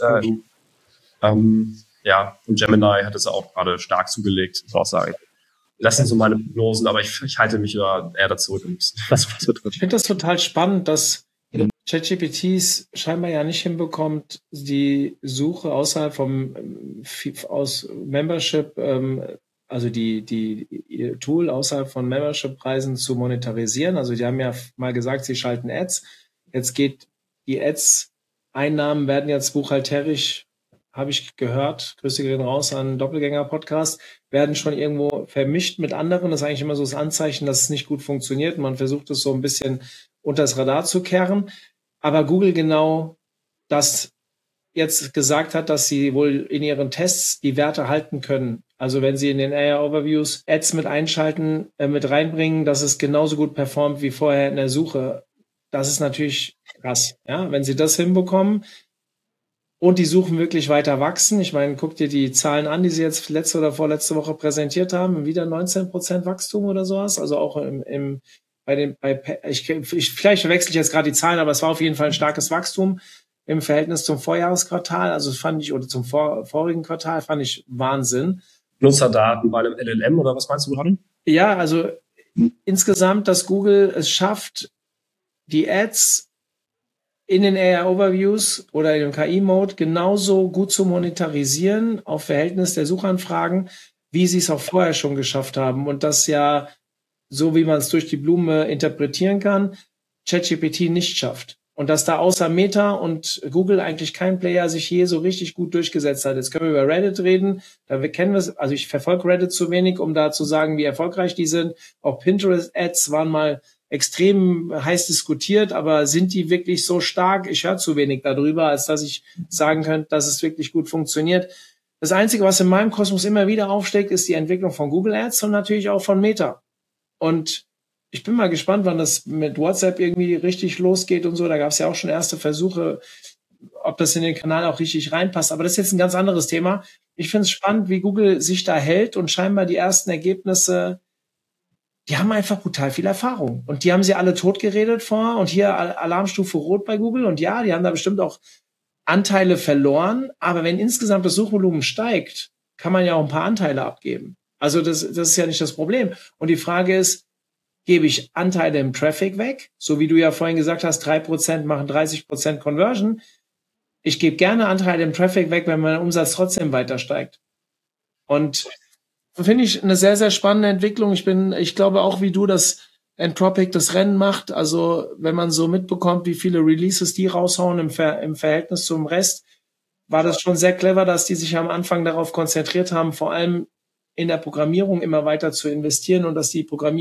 Ja, und Gemini hat es auch gerade stark zugelegt, muss ich auch sagen. Das sind so meine Prognosen, aber ich halte mich eher da zurück, was betrifft. Ich finde das total spannend, dass ChatGPT scheinbar ja nicht hinbekommt, die Suche außerhalb aus Membership, also ihr Tool außerhalb von Membership-Preisen zu monetarisieren. Also die haben ja mal gesagt, sie schalten Ads. Jetzt geht die Ads-Einnahmen werden jetzt buchhalterisch, habe ich gehört, Grüße gehen raus an Doppelgänger-Podcast, werden schon irgendwo vermischt mit anderen. Das ist eigentlich immer so das Anzeichen, dass es nicht gut funktioniert. Man versucht es so ein bisschen unter das Radar zu kehren. Aber Google genau das jetzt gesagt hat, dass sie wohl in ihren Tests die Werte halten können. Also wenn sie in den AI-Overviews Ads mit einschalten, mit reinbringen, dass es genauso gut performt wie vorher in der Suche. Das ist natürlich krass, ja, wenn sie das hinbekommen und die Suchen wirklich weiter wachsen. Ich meine, guck dir die Zahlen an, die sie jetzt letzte oder vorletzte Woche präsentiert haben, wieder 19% Wachstum oder sowas. Also auch vielleicht verwechsel ich jetzt gerade die Zahlen, aber es war auf jeden Fall ein starkes Wachstum im Verhältnis zum Vorjahresquartal. Also fand ich, oder zum vorigen Quartal fand ich Wahnsinn. Nutzerdaten bei einem LLM oder was meinst du gerade? Ja, also insgesamt, dass Google es schafft, die Ads in den AI-Overviews oder in dem KI-Mode genauso gut zu monetarisieren auf Verhältnis der Suchanfragen, wie sie es auch vorher schon geschafft haben. Und das ja, so wie man es durch die Blume interpretieren kann, ChatGPT nicht schafft. Und dass da außer Meta und Google eigentlich kein Player sich je so richtig gut durchgesetzt hat. Jetzt können wir über Reddit reden. Da kennen wir es. Also ich verfolge Reddit zu wenig, um da zu sagen, wie erfolgreich die sind. Auch Pinterest-Ads waren mal extrem heiß diskutiert, aber sind die wirklich so stark? Ich höre zu wenig darüber, als dass ich sagen könnte, dass es wirklich gut funktioniert. Das Einzige, was in meinem Kosmos immer wieder aufsteckt, ist die Entwicklung von Google Ads und natürlich auch von Meta. Und ich bin mal gespannt, wann das mit WhatsApp irgendwie richtig losgeht und so. Da gab es ja auch schon erste Versuche, ob das in den Kanal auch richtig reinpasst. Aber das ist jetzt ein ganz anderes Thema. Ich finde es spannend, wie Google sich da hält und scheinbar die ersten Ergebnisse, die haben einfach brutal viel Erfahrung. Und die haben sie alle totgeredet vor. Und hier Alarmstufe Rot bei Google. Und ja, die haben da bestimmt auch Anteile verloren. Aber wenn insgesamt das Suchvolumen steigt, kann man ja auch ein paar Anteile abgeben. Also das ist ja nicht das Problem. Und die Frage ist, gebe ich Anteile im Traffic weg? So wie du ja vorhin gesagt hast, 3% machen 30% Conversion. Ich gebe gerne Anteile im Traffic weg, wenn mein Umsatz trotzdem weiter steigt. Und finde ich eine sehr, sehr spannende Entwicklung. Ich glaube auch wie du, dass Entropic das Rennen macht. Also wenn man so mitbekommt, wie viele Releases die raushauen im Verhältnis zum Rest, war das schon sehr clever, dass die sich am Anfang darauf konzentriert haben, vor allem in der Programmierung immer weiter zu investieren und dass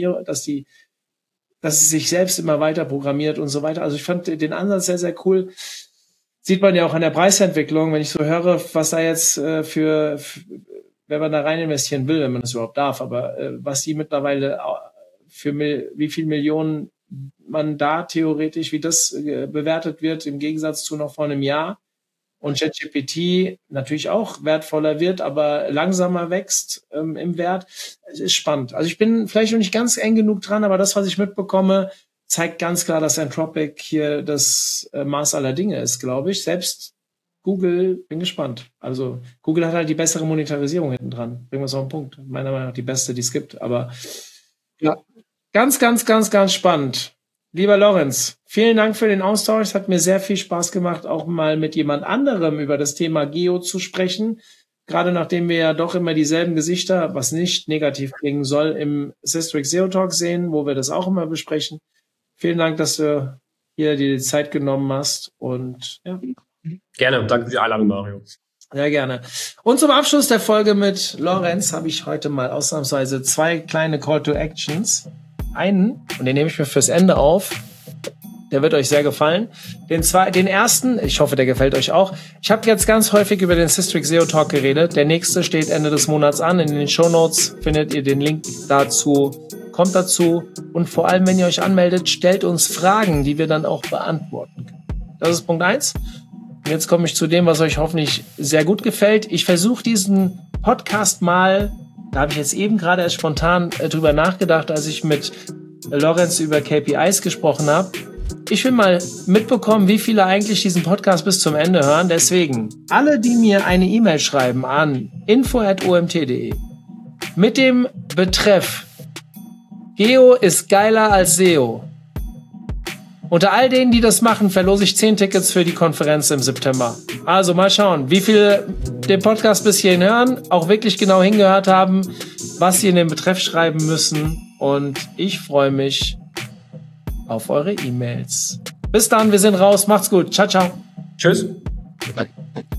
es sich selbst immer weiter programmiert und so weiter. Also ich fand den Ansatz sehr, sehr cool. Sieht man ja auch an der Preisentwicklung, wenn ich so höre, was da jetzt wenn man da rein investieren will, wenn man das überhaupt darf, aber was die mittlerweile wie viel Millionen man da theoretisch, wie das bewertet wird, im Gegensatz zu noch vor einem Jahr. Und ChatGPT natürlich auch wertvoller wird, aber langsamer wächst im Wert. Es ist spannend. Also ich bin vielleicht noch nicht ganz eng genug dran, aber das, was ich mitbekomme, zeigt ganz klar, dass Entropic hier das Maß aller Dinge ist, glaube ich. Selbst Google, bin gespannt. Also Google hat halt die bessere Monetarisierung hinten dran. Bringen wir es auf den Punkt. Meiner Meinung nach die beste, die es gibt. Aber ja, ganz, ganz, ganz, ganz spannend. Lieber Lorenz, vielen Dank für den Austausch. Es hat mir sehr viel Spaß gemacht, auch mal mit jemand anderem über das Thema Geo zu sprechen. Gerade nachdem wir ja doch immer dieselben Gesichter, was nicht negativ klingen soll, im Systrix SEO Talk sehen, wo wir das auch immer besprechen. Vielen Dank, dass du hier dir die Zeit genommen hast. Und ja. Gerne. Danke für die Einladung, Mario. Sehr gerne. Und zum Abschluss der Folge mit Lorenz habe ich heute mal ausnahmsweise 2 kleine Call to Actions. Einen, und den nehme ich mir fürs Ende auf, der wird euch sehr gefallen. Den ersten, ich hoffe, der gefällt euch auch. Ich habe jetzt ganz häufig über den Systrix SEO Talk geredet. Der nächste steht Ende des Monats an. In den Shownotes findet ihr den Link dazu. Kommt dazu. Und vor allem, wenn ihr euch anmeldet, stellt uns Fragen, die wir dann auch beantworten können. Das ist Punkt 1. Und jetzt komme ich zu dem, was euch hoffentlich sehr gut gefällt. Ich versuche diesen Podcast mal, da habe ich jetzt eben gerade erst spontan drüber nachgedacht, als ich mit Lorenz über KPIs gesprochen habe. Ich will mal mitbekommen, wie viele eigentlich diesen Podcast bis zum Ende hören. Deswegen, alle, die mir eine E-Mail schreiben an info@omt.de mit dem Betreff Geo ist geiler als SEO. Unter all denen, die das machen, verlose ich 10 Tickets für die Konferenz im September. Also mal schauen, wie viele den Podcast bis hierhin hören, auch wirklich genau hingehört haben, was sie in den Betreff schreiben müssen. Und ich freue mich auf eure E-Mails. Bis dann, wir sind raus. Macht's gut. Ciao, ciao. Tschüss.